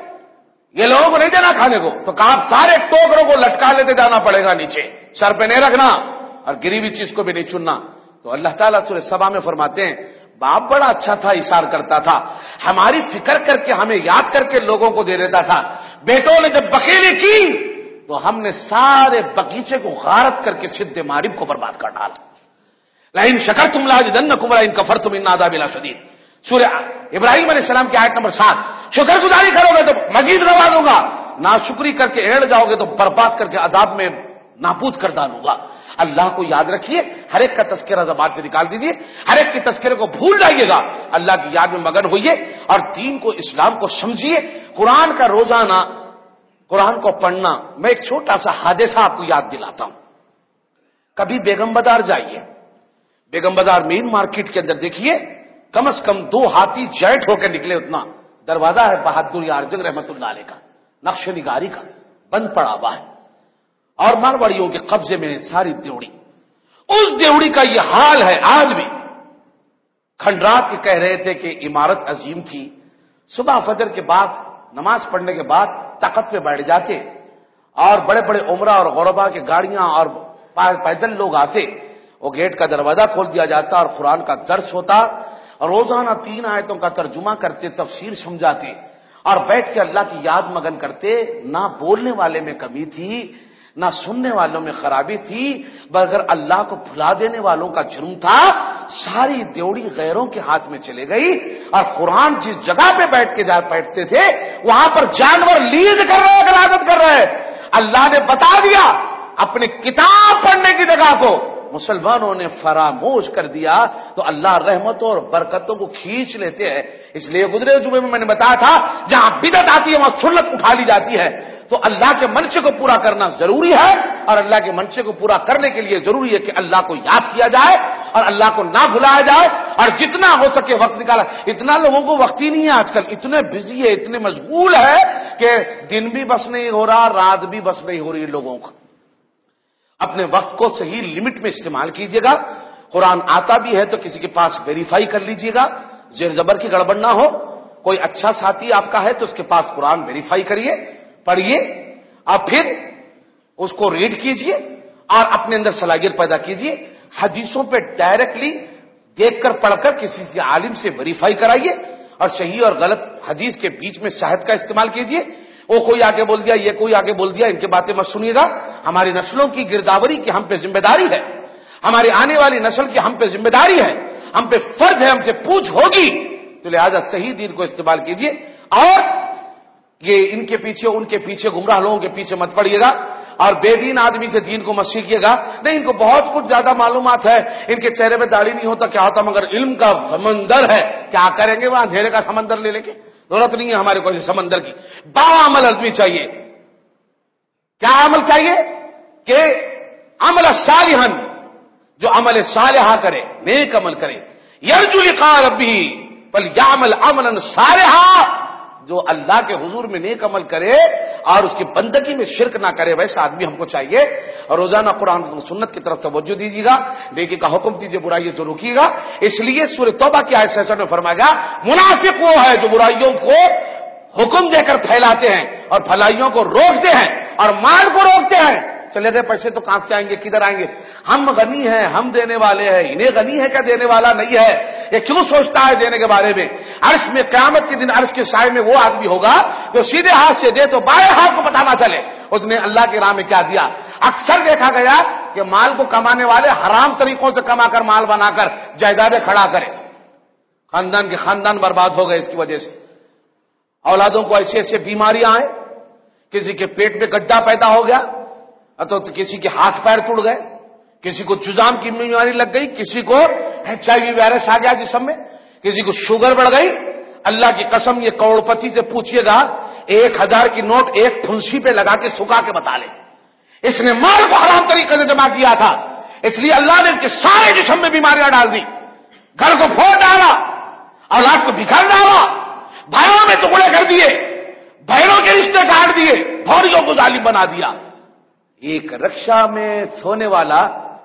یہ لوگوں کو نہیں دینا کھانے کو. تو کہا سارے ٹوکروں کو لٹکا لیتے جانا پڑے گا نیچے, سر پہ نہیں رکھنا اور گری ہوئی چیز کو بھی نہیں چننا. تو اللہ تعالیٰ سورہ سبا میں فرماتے ہیں, باپ بڑا اچھا تھا, اشار کرتا تھا, ہماری فکر کر کے ہمیں یاد کر کے لوگوں کو دے دیتا تھا. بیٹوں نے جب بخیلی کی تو ہم نے سارے بغیچے کو غارت کر کے شد معارف کو برباد کر ڈالا. لئن شکرتم لازیدنکم ولئن کفرتم ان عذابی لشدید. سورہ ابراہیم علیہ السلام کی آیت نمبر 7. شکر گزاری کرو گے تو مزید نوازوں گا, ناشکری کر کے ایڑ جاؤ گے تو برباد کر کے عذاب میں نابود کر ڈالوں گا. اللہ کو یاد رکھیے, ہر ایک کا تذکرہ زبان سے نکال دیجیے, ہر ایک کے تذکرے کو بھول جائیے گا, اللہ کی یاد میں مگن ہوئیے اور دین کو, اسلام کو سمجھیے. قرآن کا روزانہ قرآن کو پڑھنا. میں ایک چھوٹا سا حادثہ آپ کو یاد دلاتا ہوں. کبھی بیگم بازار جائیے, بیگم بازار مین مارکیٹ کے اندر دیکھیے, کم از کم 2 ہاتھی جائٹ ہو کے نکلے, اتنا دروازہ ہے بہادر یارجنگ رحمت اللہ علیہ کا, نقش نگاری کا, بند پڑا ہوا ہے, اور مارواڑیوں کے قبضے میں ساری دیوڑی. اس دیوڑی کا یہ حال ہے آج بھی. کھنڈرات کے کہہ رہے تھے کہ عمارت عظیم تھی, صبح فجر کے بعد نماز پڑھنے کے بعد تخت پہ بیٹھ جاتے اور بڑے بڑے عمرہ اور غربا کے گاڑیاں اور پیدل لوگ آتے, وہ گیٹ کا دروازہ کھول دیا جاتا اور قرآن کا درس ہوتا, اور روزانہ 3 آیتوں کا ترجمہ کرتے, تفسیر سمجھاتے اور بیٹھ کے اللہ کی یاد مگن کرتے. نہ بولنے والے میں کمی تھی, نہ سننے والوں میں خرابی تھی, مگر اللہ کو بھلا دینے والوں کا جرم تھا. ساری دیوڑی غیروں کے ہاتھ میں چلے گئی, اور قرآن جس جگہ پہ بیٹھ کے بیٹھتے تھے وہاں پر جانور لیڈ کر رہے, غلاظت کر رہے. اللہ نے بتا دیا, اپنی کتاب پڑھنے کی جگہ کو مسلمانوں نے فراموش کر دیا, تو اللہ رحمتوں اور برکتوں کو کھینچ لیتے ہیں. اس لیے گزرے جمعے میں نے بتایا تھا, جہاں بدعت آتی ہے وہاں سنت اٹھا لی جاتی ہے. تو اللہ کے منشے کو پورا کرنا ضروری ہے, اور اللہ کے منشے کو پورا کرنے کے لیے ضروری ہے کہ اللہ کو یاد کیا جائے اور اللہ کو نہ بھلایا جائے، اور جتنا ہو سکے وقت نکالا۔ اتنا لوگوں کو وقت ہی نہیں ہے آج کل، اتنے بزی ہے، اتنے مشغول ہے کہ دن بھی بس نہیں ہو رہا، رات بھی بس نہیں ہو رہی لوگوں کا۔ اپنے وقت کو صحیح لمٹ میں استعمال کیجیے گا۔ قرآن آتا بھی ہے تو کسی کے پاس ویریفائی کر لیجیے گا، زیر زبر کی گڑبڑ نہ ہو۔ کوئی اچھا ساتھی آپ کا ہے تو اس کے پاس قرآن ویریفائی کریے، پڑھیے، اور پھر اس کو ریڈ کیجیے اور اپنے اندر صلاحیت پیدا کیجیے۔ حدیثوں پہ ڈائریکٹلی دیکھ کر پڑھ کر کسی سے عالم سے ویریفائی کرائیے، اور صحیح اور غلط حدیث کے بیچ میں شاہد کا استعمال کیجیے۔ وہ کوئی آگے بول دیا، یہ کوئی آگے بول دیا، ان کی باتیں مت سنیے گا۔ ہماری نسلوں کی گرداوری کی ہم پہ ذمہ داری ہے، ہماری آنے والی نسل کی ہم پہ ذمہ داری ہے، ہم پہ فرض ہے، ہم سے پوچھ ہوگی، تو لہذا صحیح دین کو استعمال کیجیے، اور یہ ان کے پیچھے ان کے پیچھے گمراہ لوگوں کے پیچھے مت پڑیے گا، اور بے دین آدمی سے دین کو مت سیکھیے گا۔ نہیں، ان کو بہت کچھ زیادہ معلومات ہے، ان کے چہرے پہ داڑھی نہیں ہوتا کیا ہوتا، مگر علم کا سمندر ہے، کیا کریں گے وہاں اندھیرے کا سمندر لے لیں گے؟ ضرورت نہیں ہے ہمارے کو سمندر کی۔ باعمل آدمی چاہیے، کیا عمل چاہیے کہ عمل صالحا، جو عمل صالحہ کرے، نیک عمل کرے، یرجو لقاء ربہ فلیعمل عملا صالحا، جو اللہ کے حضور میں نیک عمل کرے اور اس کی بندگی میں شرک نہ کرے، ویسا آدمی ہم کو چاہیے۔ اور روزانہ قرآن و سنت کی طرف توجہ دیجیے گا، نیکی کا حکم دیجیے، برائی سے روکیے گا۔ اس لیے سورہ توبہ کی آیت 66 میں فرمایا گیا، منافق وہ ہے جو برائیوں کو حکم دے کر پھیلاتے ہیں اور بھلائیوں کو روکتے ہیں اور مال کو روکتے ہیں۔ چلے گئے پیسے تو کہاں سے آئیں گے، کدھر آئیں گے؟ ہم غنی ہیں، ہم دینے والے ہیں، انہیں غنی ہے کیا دینے والا نہیں ہے؟ یہ کیوں سوچتا ہے دینے کے بارے میں؟ عرش میں قیامت کے دن عرش کے سائے میں وہ آدمی ہوگا جو سیدھے ہاتھ سے دے تو بائیں ہاتھ کو پتہ نہ چلے اس نے اللہ کی راہ میں کیا دیا۔ اکثر دیکھا گیا کہ مال کو کمانے والے حرام طریقوں سے کما کر مال بنا کر جائیدادیں کھڑا کرے، خاندان کے خاندان برباد ہو گئے اس کی وجہ سے۔ اولادوں کو ایسے ایسے بیماریاں آئے، کسی کے پیٹ میں گڈھا پیدا ہو گیا، تو کسی کے ہاتھ پیر ٹوٹ گئے، کسی کو جزام کی بیماری لگ گئی، کسی کو HIV وائرس آ گیا جسم میں، کسی کو شوگر بڑھ گئی۔ اللہ کی قسم یہ کروڑپتی سے پوچھیے گا 1000 کی نوٹ ایک پھنسی پہ لگا کے سکھا کے بتا لے، اس نے مال کو حرام طریقے سے جمع کیا تھا، اس لیے اللہ نے اس کے سارے جسم میں بیماریاں ڈال دی، گھر کو پھوڑ ڈالا، اولاد کو بکھر ڈالا، بھائیوں میں ٹکڑے کر دیے، بہنوں کے رشتے کاٹ دیے، بھوریوں کو ظالم بنا دیا۔ ایک رکشا میں سونے والا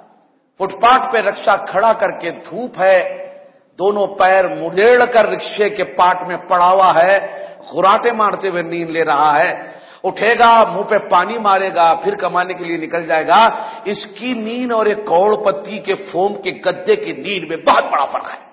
فٹ پاتھ پہ رکشا کھڑا کر کے، دھوپ ہے، دونوں پیر مڑیڑ کر رکشے کے پاٹ میں پڑا ہوا ہے، خراٹے مارتے ہوئے نیند لے رہا ہے، اٹھے گا، منہ پہ پانی مارے گا، پھر کمانے کے لیے نکل جائے گا۔ اس کی نیند اور ایک کروڑ پتی کے فوم کے گدے کی نیند میں بہت بڑا فرق ہے۔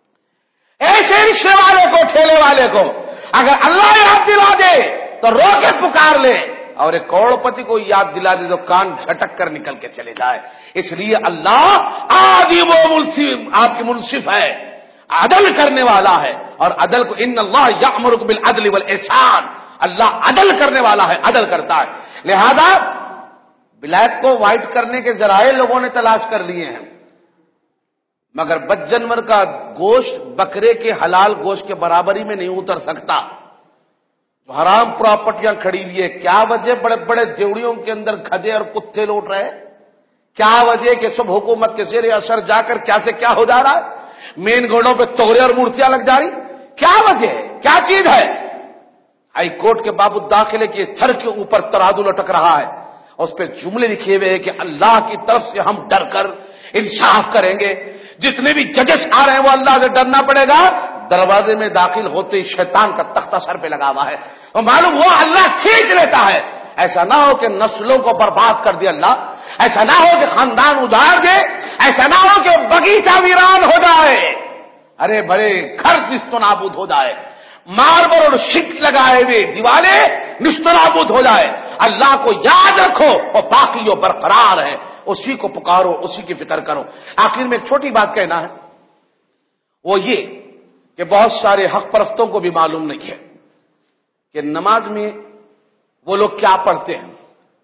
ایسے رکشے والے کو، ٹھیلے والے کو اگر اللہ یاد دلا دے تو رو کے پکار لے، اور ایک کروڑ پتی کو یاد دلا دے تو کان جھٹک کر نکل کے چلے جائے۔ اس لیے اللہ عادل و منصف، آپ کی منصف ہے، عدل کرنے والا ہے، اور عدل کو ان اللہ یأمرک بالعدل والاحسان، اللہ عدل کرنے والا ہے، عدل کرتا ہے۔ لہذا بلیک کو وائٹ کرنے کے ذرائع لوگوں نے تلاش کر لیے ہیں، مگر بد جانور کا گوشت بکرے کے حلال گوشت کے برابری میں نہیں اتر سکتا۔ جو حرام پراپرٹیاں کھڑی ہوئی ہے، کیا وجہ بڑے بڑے دیوڑیوں کے اندر گدھے اور کتے لوٹ رہے ہیں؟ کیا وجہ کہ سب حکومت کے زیر اثر جا کر کیا سے کیا ہو جا رہا ہے؟ مین گوڑوں پہ توغرے اور مورتیاں لگ جا رہی، کیا وجہ ہے؟ کیا چیز ہے؟ ہائی کورٹ کے باب الداخلے کے سر کے اوپر ترازو لٹک رہا ہے، اور اس پہ جملے لکھے ہوئے ہیں کہ اللہ کی طرف سے ہم ڈر کر انصاف کریں گے۔ جتنے بھی ججز آ رہے ہیں وہ اللہ سے ڈرنا پڑے گا۔ دروازے میں داخل ہوتے ہی شیطان کا تختہ سر پہ لگا ہوا ہے، اور معلوم وہ اللہ کھینچ لیتا ہے۔ ایسا نہ ہو کہ نسلوں کو برباد کر دے اللہ، ایسا نہ ہو کہ خاندان اجاڑ دے، ایسا نہ ہو کہ باغیچہ ویران ہو جائے، ارے بڑے گھر نست و نابود ہو جائے، ماربل اور شک لگائے ہوئے دیوالیں نست و نابود ہو جائے۔ اللہ کو یاد رکھو اور باقی جو برقرار ہے اسی کو پکارو، اسی کی فکر کرو۔ آخر میں ایک چھوٹی بات کہنا ہے، وہ یہ کہ بہت سارے حق پرستوں کو بھی معلوم نہیں ہے کہ نماز میں وہ لوگ کیا پڑھتے ہیں۔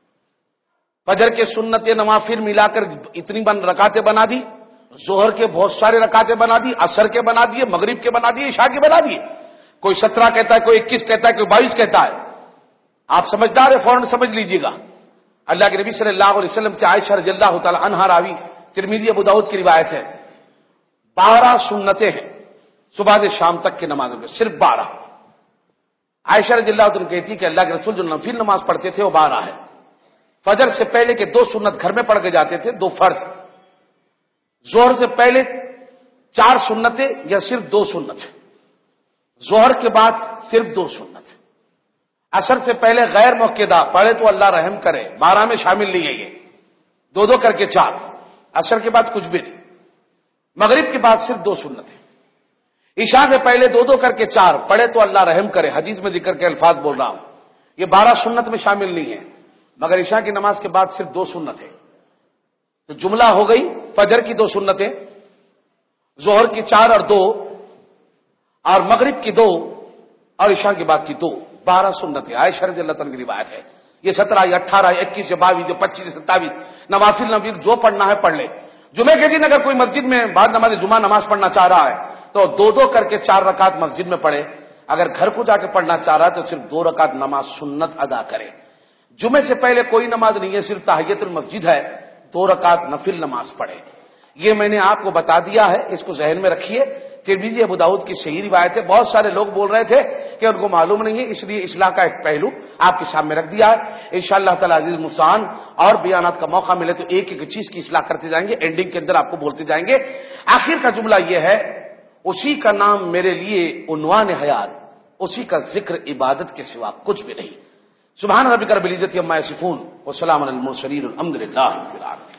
فجر کے سنت نوافل ملا کر اتنی رکعتیں بنا دی، ظہر کے بہت سارے رکعتیں بنا دی، عصر کے بنا دیے، مغرب کے بنا دیے، عشاء کے بنا دیے، کوئی 17 کہتا ہے، کوئی 21 کہتا ہے، کوئی 22 کہتا ہے۔ آپ سمجھدار ہے، فوراً سمجھ لیجیے گا۔ اللہ کے نبی صلی اللہ علیہ وسلم سے عائشہ رضی اللہ تعالی عنہا راوی، ترمذی ابو داؤد کی روایت ہے 12 سنتیں ہیں صبح سے شام تک کی نمازوں میں، صرف 12۔ عائشہ رضی اللہ عنہا کہتی کہ اللہ کے رسول جو نفل نماز پڑھتے تھے وہ 12 ہے۔ فجر سے پہلے کے 2 سنت گھر میں پڑھ کے جاتے تھے، 2 فرض۔ ظہر سے پہلے 4 سنتیں یا صرف 2 سنت، ظہر کے بعد صرف 2 سنت، عصر سے پہلے غیر موقعہ پڑھے تو اللہ رحم کرے 12 میں شامل نہیں ہے، یہ 2 کر کے 4، عصر کے بعد کچھ بھی نہیں، مغرب کے بعد صرف 2 سنت ہیں، عشاء سے پہلے 2 کر کے 4 پڑھے تو اللہ رحم کرے، حدیث میں ذکر کے الفاظ بول رہا ہوں، یہ 12 سنت میں شامل نہیں ہے، مگر عشاء کی نماز کے بعد صرف 2 سنت ہے، تو جملہ ہو گئی فجر کی 2 سنتیں، ظہر کی 4 اور 2، اور مغرب کی 2، اور عشاء کے بعد کی 2، 12 سنتیں۔ عائشہ رضی اللہ عنہا کی روایت ہے۔ یہ 17 یا 18 یا 21 یا 22 یا 25 یا 27 نوافل جو پڑھنا ہے پڑھ لے۔ جمعے کے دن اگر کوئی مسجد میں بعد نماز جمعہ نماز پڑھنا چاہ رہا ہے تو 2 کر کے 4 رکعت مسجد میں پڑھے، اگر گھر کو جا کے پڑھنا چاہ رہا ہے تو صرف 2 رکعت نماز سنت ادا کرے۔ جمعے سے پہلے کوئی نماز نہیں ہے، صرف تحیۃ المسجد ہے، 2 رکعت نفل نماز پڑھے۔ یہ میں نے آپ کو بتا دیا ہے، اس کو ذہن میں رکھیے۔ ترمذی ابو داؤد کی صحیح روایت ہے۔ بہت سارے لوگ بول رہے تھے کہ ان کو معلوم نہیں ہے، اس لیے اصلاح کا ایک پہلو آپ کے سامنے رکھ دیا ہے۔ انشاءاللہ تعالی عزیز مسان اور بیانات کا موقع ملے تو ایک ایک چیز کی اصلاح کرتے جائیں گے، اینڈنگ کے اندر آپ کو بولتے جائیں گے۔ آخر کا جملہ یہ ہے، اسی کا نام میرے لیے عنوان حیات، اسی کا ذکر عبادت کے سوا کچھ بھی نہیں۔ سبحان ربک رب العزت عما یصفون وسلام علی المرسلین الحمد للہ رب العالمین۔